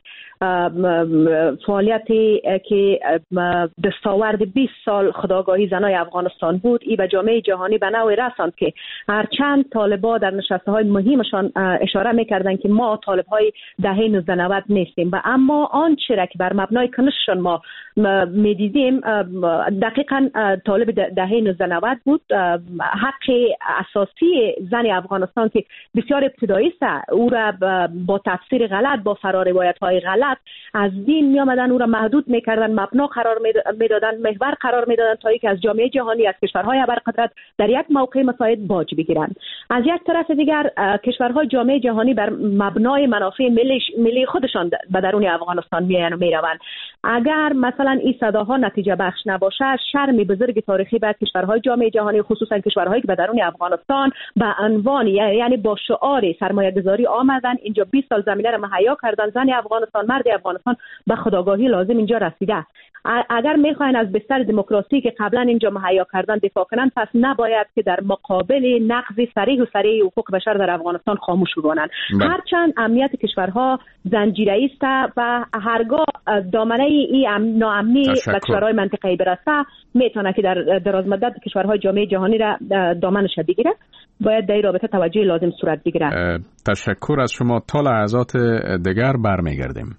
فعالیتی که دستاورد 20 سال خودآگاهی زنای افغانستان بود. ای به جامعه جهانی به نوعی رساند که هرچند طالبا در نشسته های مهمشان اشاره میکردن که ما طالب های دهه 1990 نیستیم و اما آنچه را که بر مبنای کنششان ما میدیدیم دقیقاً طالب دهه 1990 بود. حق اساسی زن افغانستان که بسیار ابتدایی است، او را با تفسیر غلط، با فراروایت های غلط از دین می آمدن، او را محدود میکردن، مبنا قرار میدادن، محور قرار میدادن تا اینکه از جامعه جهانی، از کشورهای ابرقدرت در یک موقع مساعد باج بگیرند. از یک طرف دیگر کشورهای جامعه جهانی بر مبنای منافع ملی خودشان به درون افغانستان میآیند و میروند. اگر مثلا این صداها نتیجه بخش نباشه، شرم بزرگ تاریخی بر کشورهای جامعه جهانی، خصوصا کشورهایی که به درون افغانستان به عنوان یعنی با شعار سرمایه‌گذاری آمدن، اینجا 20 سال زمینه را مهیا کردن. زن افغانستان، مرد افغانستان به خودآگاهی لازم اینجا رسیده. اگر میخواین از بستر دموکراسی که قبلا اینجا مهیا کردن دفاع کنن، پس نباید که در مقابل نقض صریح و صریح حقوق بشر در افغانستان خاموش بمانند. هرچند امنیت کشورها زنجیره است و هرگاه دامنه این ناامنی به کشورهای منطقه‌ای برسه، میتونه که در دراز مدت کشورهای جامعه جهانی را دامنش بگیره. باید در این رابطه توجه لازم صورت بگیره. تشکر از شما. تا لحظات دیگر برمیگردیم.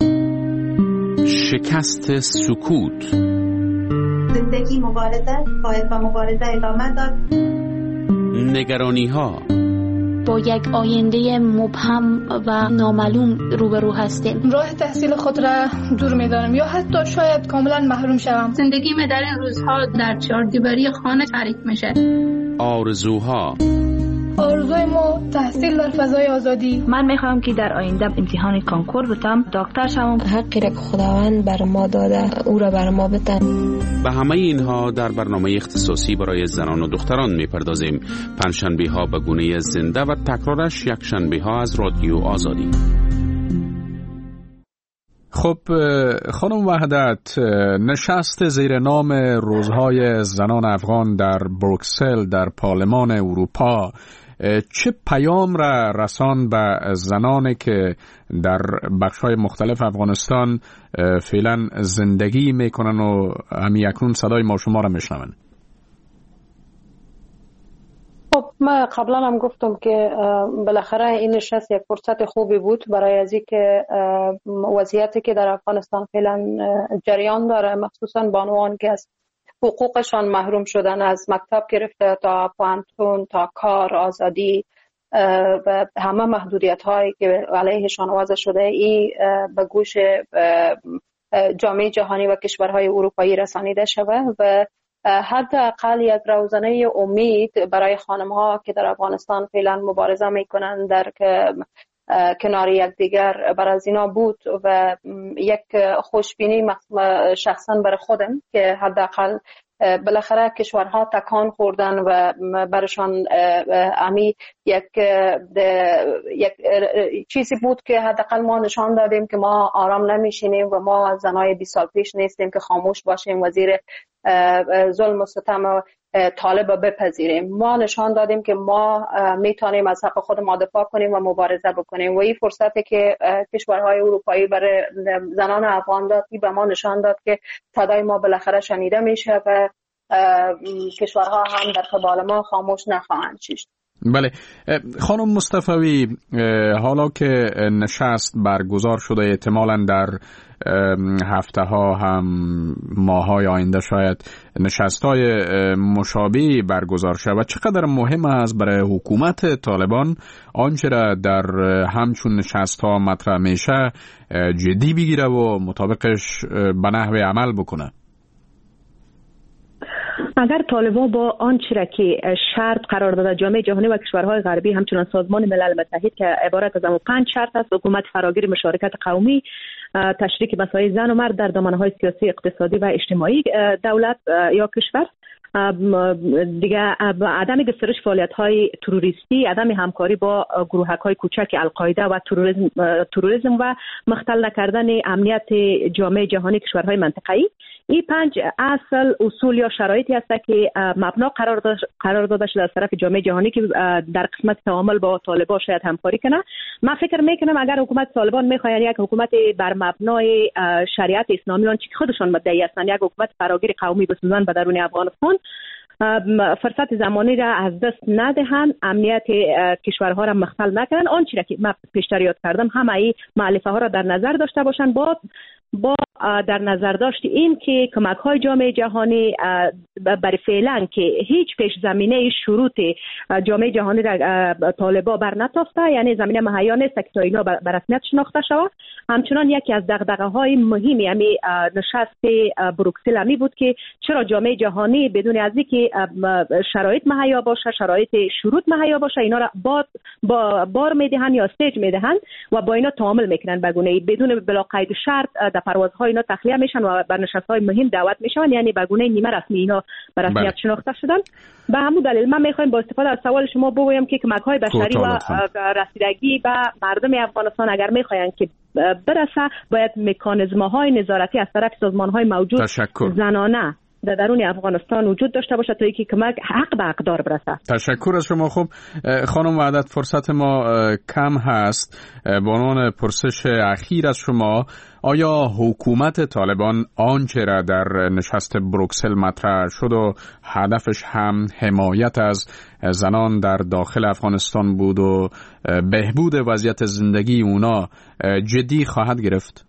شکست سکوت. زندگی مبارزه، باید با مبارزه ادامه داد. نگرانی ها. با یک آینده مبهم و نامعلوم روبرو هستیم. راه تحصیل خود را دور می‌دانم یا حتی شاید کاملا محروم شوم. زندگی من در این روزها در چهاردیواری خانه تعریف میشه. آرزوها. آرزوی ما تحصیل در فضای آزادی. من میخوام که در آینده امتحان کنکور بتم، دکتر شوم. حقی را که خداوند بر ما داده او را بر ما بدن. به همه اینها در برنامه اختصاصی برای زنان و دختران میپردازیم. پنجشنبه ها به گونه زنده و تکرارش یک شنبه ها از رادیو آزادی. خب خانم وحدت، نشست زیر نام روزهای زنان افغان در بروکسل در پارلمان اروپا چه پیام را رساند به زنانی که در بخش‌های مختلف افغانستان فعلا زندگی میکنن و همی اکنون صدای ما شما را میشنون؟ خب من قبلا هم گفتم که بالاخره این نشست یک فرصت خوبی بود برای از اینکه وضعیتی که در افغانستان فعلا جریان داره، مخصوصا بانوان که از حقوقشان محروم شدن، از مکتب گرفته تا پانتون تا کار، آزادی و همه محدودیت هایی که علیهشان وضع شده، این به گوش جامعه جهانی و کشورهای اروپایی رسانیده شود و حداقل یک روزنه امید برای خانم ها که در افغانستان فعلا مبارزه میکنن در کنار یکدیگر بر از اینا بود و یک خوشبینی شخصا برای خودم که حداقل بالاخره کشورها تکان خوردن و برشان امی یک چیزی بود که حداقل ما نشان دادیم که ما آرام نمیشینیم و ما زنای 20 سال پیش نیستیم که خاموش باشیم و زیر ظلم و ستم طالب بپذیریم. ما نشان دادیم که ما میتونیم از حق خود ما دفاع کنیم و مبارزه بکنیم و این فرصتی که کشورهای اروپایی برای زنان افغان داد به ما نشان داد که صدای ما بالاخره شنیده میشه و کشورها هم در قبال ما خاموش نخواهند شد. بله خانم مصطفوی، حالا که نشست برگزار شده احتمالاً در هفته ها هم ماه های آینده شاید نشست های مشابهی برگزار شود، چقدر مهم است برای حکومت طالبان آنچه را در همچون نشست ها مطرح میشه جدی بگیره و مطابقش به نحو عمل بکنه؟ اگر طالبان با آنچه را که شرط قرار داده جامعه جهانی و کشورهای غربی همچنان سازمان ملل متحد که عبارت از 5 شرط است، حکومت فراگیر مشارکت قومی، تشریک مسائل زن و مرد در دامنه‌های سیاسی، اقتصادی و اجتماعی دولت یا کشور، دیگه عدم گسترش فعالیت‌های تروریستی، عدم همکاری با گروهک‌های کوچک القاعده و تروریسم و مختل نکردن امنیت جامعه جهانی کشورهای منطقه‌ای. این 5 اصل اصول یا شرایطی است که مبنا قرار داده شده از طرف جامعه جهانی که در قسمت تعامل با طالبان شاید همکاری کنه. من فکر میکنم اگر حکومت طالبان میخواین یک حکومت بر مبنای شریعت اسلامی آنچه که خودشان مدعی هستند یک حکومت فراگیر قومی بسازند به درون افغانستان، فرصت زمانی را از دست ندهند، امنیت کشورها را مختل نکنند، آنچه را که من پیشتر یاد کردم همه این مؤلفه ها را در نظر داشته باشند با در نظر داشت این که کمک های جامعه جهانی برای فعلا که هیچ پیش زمینه شروط جامعه جهانی را طالبا بر نتافته، یعنی زمینه مهیا نیست که تا اینا به رسمیت شناخته شود. همچنان یکی از دغدغه های مهمی یعنی نشست بروکسل همی بود که چرا جامعه جهانی بدون از اینکه شرایط مهیا باشه، شرایط شروط مهیا باشه، اینا را بار میدهند یا استیج میدهند و با اینا تعامل میکنن بگونه بدون بلا قید شرط در پروازهای اینا تخلیه میشن و بر نشست‌های مهم دعوت میشن، یعنی بگونه نیمه رسمی اینا به رسمیت شناخته شدن. به همون دلیل من میخوایم با استفاده از سوال شما بگویم که کمک‌های بشری و رسیدگی به مردم افغانستان اگر میخواین که برسه باید مکانیزم‌های نظارتی از طرف سازمان‌های موجود زنانه در درون افغانستان وجود داشته باشه تا اینکه کمک حق به اقدار برسه. تشکر از شما. خب خانم وحدت، فرصت ما کم هست. با عنوان پرسش اخیر از شما، آیا حکومت طالبان آنچه را در نشست بروکسل مطرح شد و هدفش هم حمایت از زنان در داخل افغانستان بود و بهبود وضعیت زندگی اونا جدی خواهد گرفت؟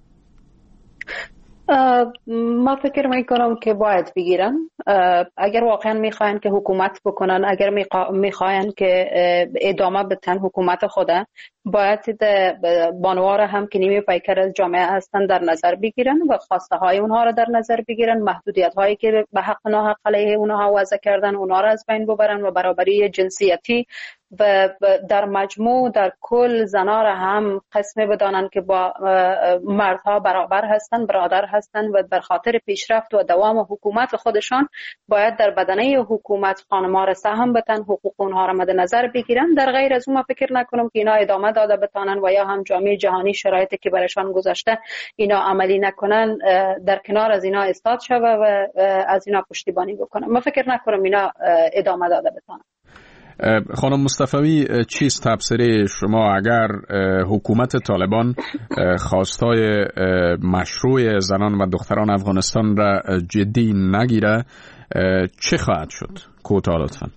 ما فکر میکنم که باید بگیرن. اگر واقعا میخواین که حکومت بکنن، اگر میخواین که ادامه بدن حکومت خودن، باید بانوار هم که نیمه پیکر از جامعه هستن در نظر بگیرن و خواسته های اونها را در نظر بگیرن، محدودیت هایی که به حق ناحق علیه اونها وضع کردن اونها را از بین ببرن و برابری جنسیتی و در مجموع در کل زنا را هم قسمه بدانند که با مردها برابر هستند، برادر هستند و بر خاطر پیشرفت و دوام حکومت خودشان باید در بدنه حکومت خانم‌ها را سهم بدن، حقوق اونها را مد نظر بگیرن. در غیر از اون ما فکر نکنم که اینا ادامه داده بتانن و یا هم جامعه جهانی شرایطی که برایشان گذاشته اینا عملی نکنن در کنار از اینا استاد شوه و از اینا پشتیبانی بکنن. ما فکر نکنم اینا ادامه داده بتانن. خانم مصطفوی، چیست تبصره شما اگر حکومت طالبان خواستای مشروع زنان و دختران افغانستان را جدی نگیره چه خواهد شد؟ کوتاه لطفاً.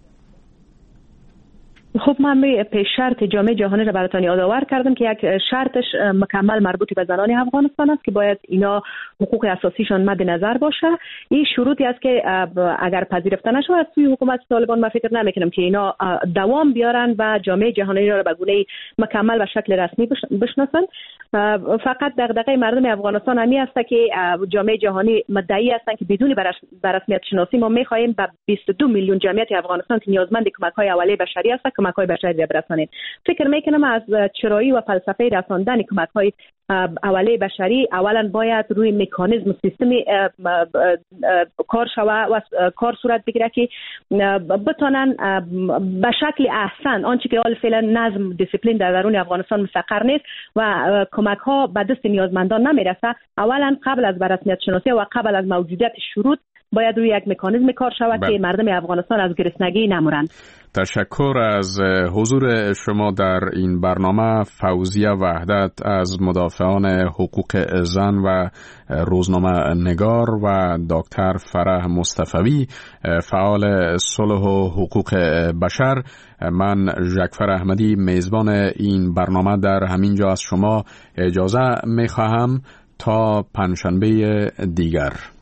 خب من پیش شرط جامعه جهانی را براتون یادآور کردم که یک شرطش مکمل مربوط به زنان افغانستان است که باید اینا حقوق اساسیشان مد نظر باشه. این شروطی است که اگر پذیرفته نشه از سوی حکومت طالبان من فکر نمیکنم که اینا دوام بیارن و جامعه جهانی را به گونه مکمل و شکل رسمی بشناسن. فقط دغدغه مردم افغانستان همی است که جامعه جهانی مدعی هستند که بدون رسمیت شناسی ما می‌خواهیم به 22 میلیون جمعیت افغانستان که نیازمند کمک‌های اولیه بشری است کمک‌های بشری برسانید. فکر میکنم از چرایی و فلسفه رساندن کمک‌های اولیه بشری اولا باید روی مکانیزم سیستم کار شوه و کار صورت بگیره که بتانن به شکل احسن آنچه که حال فعلا نظم دیسیپلین در درون افغانستان مستقر نیست و کمک ها به دست نیازمندان نمیرسه، اولا قبل از رسمیت شناسی و قبل از موجودیت شروط باید روی یک مکانیزم کار شود که مردم افغانستان از گرسنگی نمورند. تشکر از حضور شما در این برنامه. فوزیه وحدت از مدافعان حقوق زن و روزنامه نگار و دکتر فرح مصطفوی فعال صلح و حقوق بشر. من ژکفر احمدی میزبان این برنامه در همین جا از شما اجازه میخواهم تا پنجشنبه دیگر.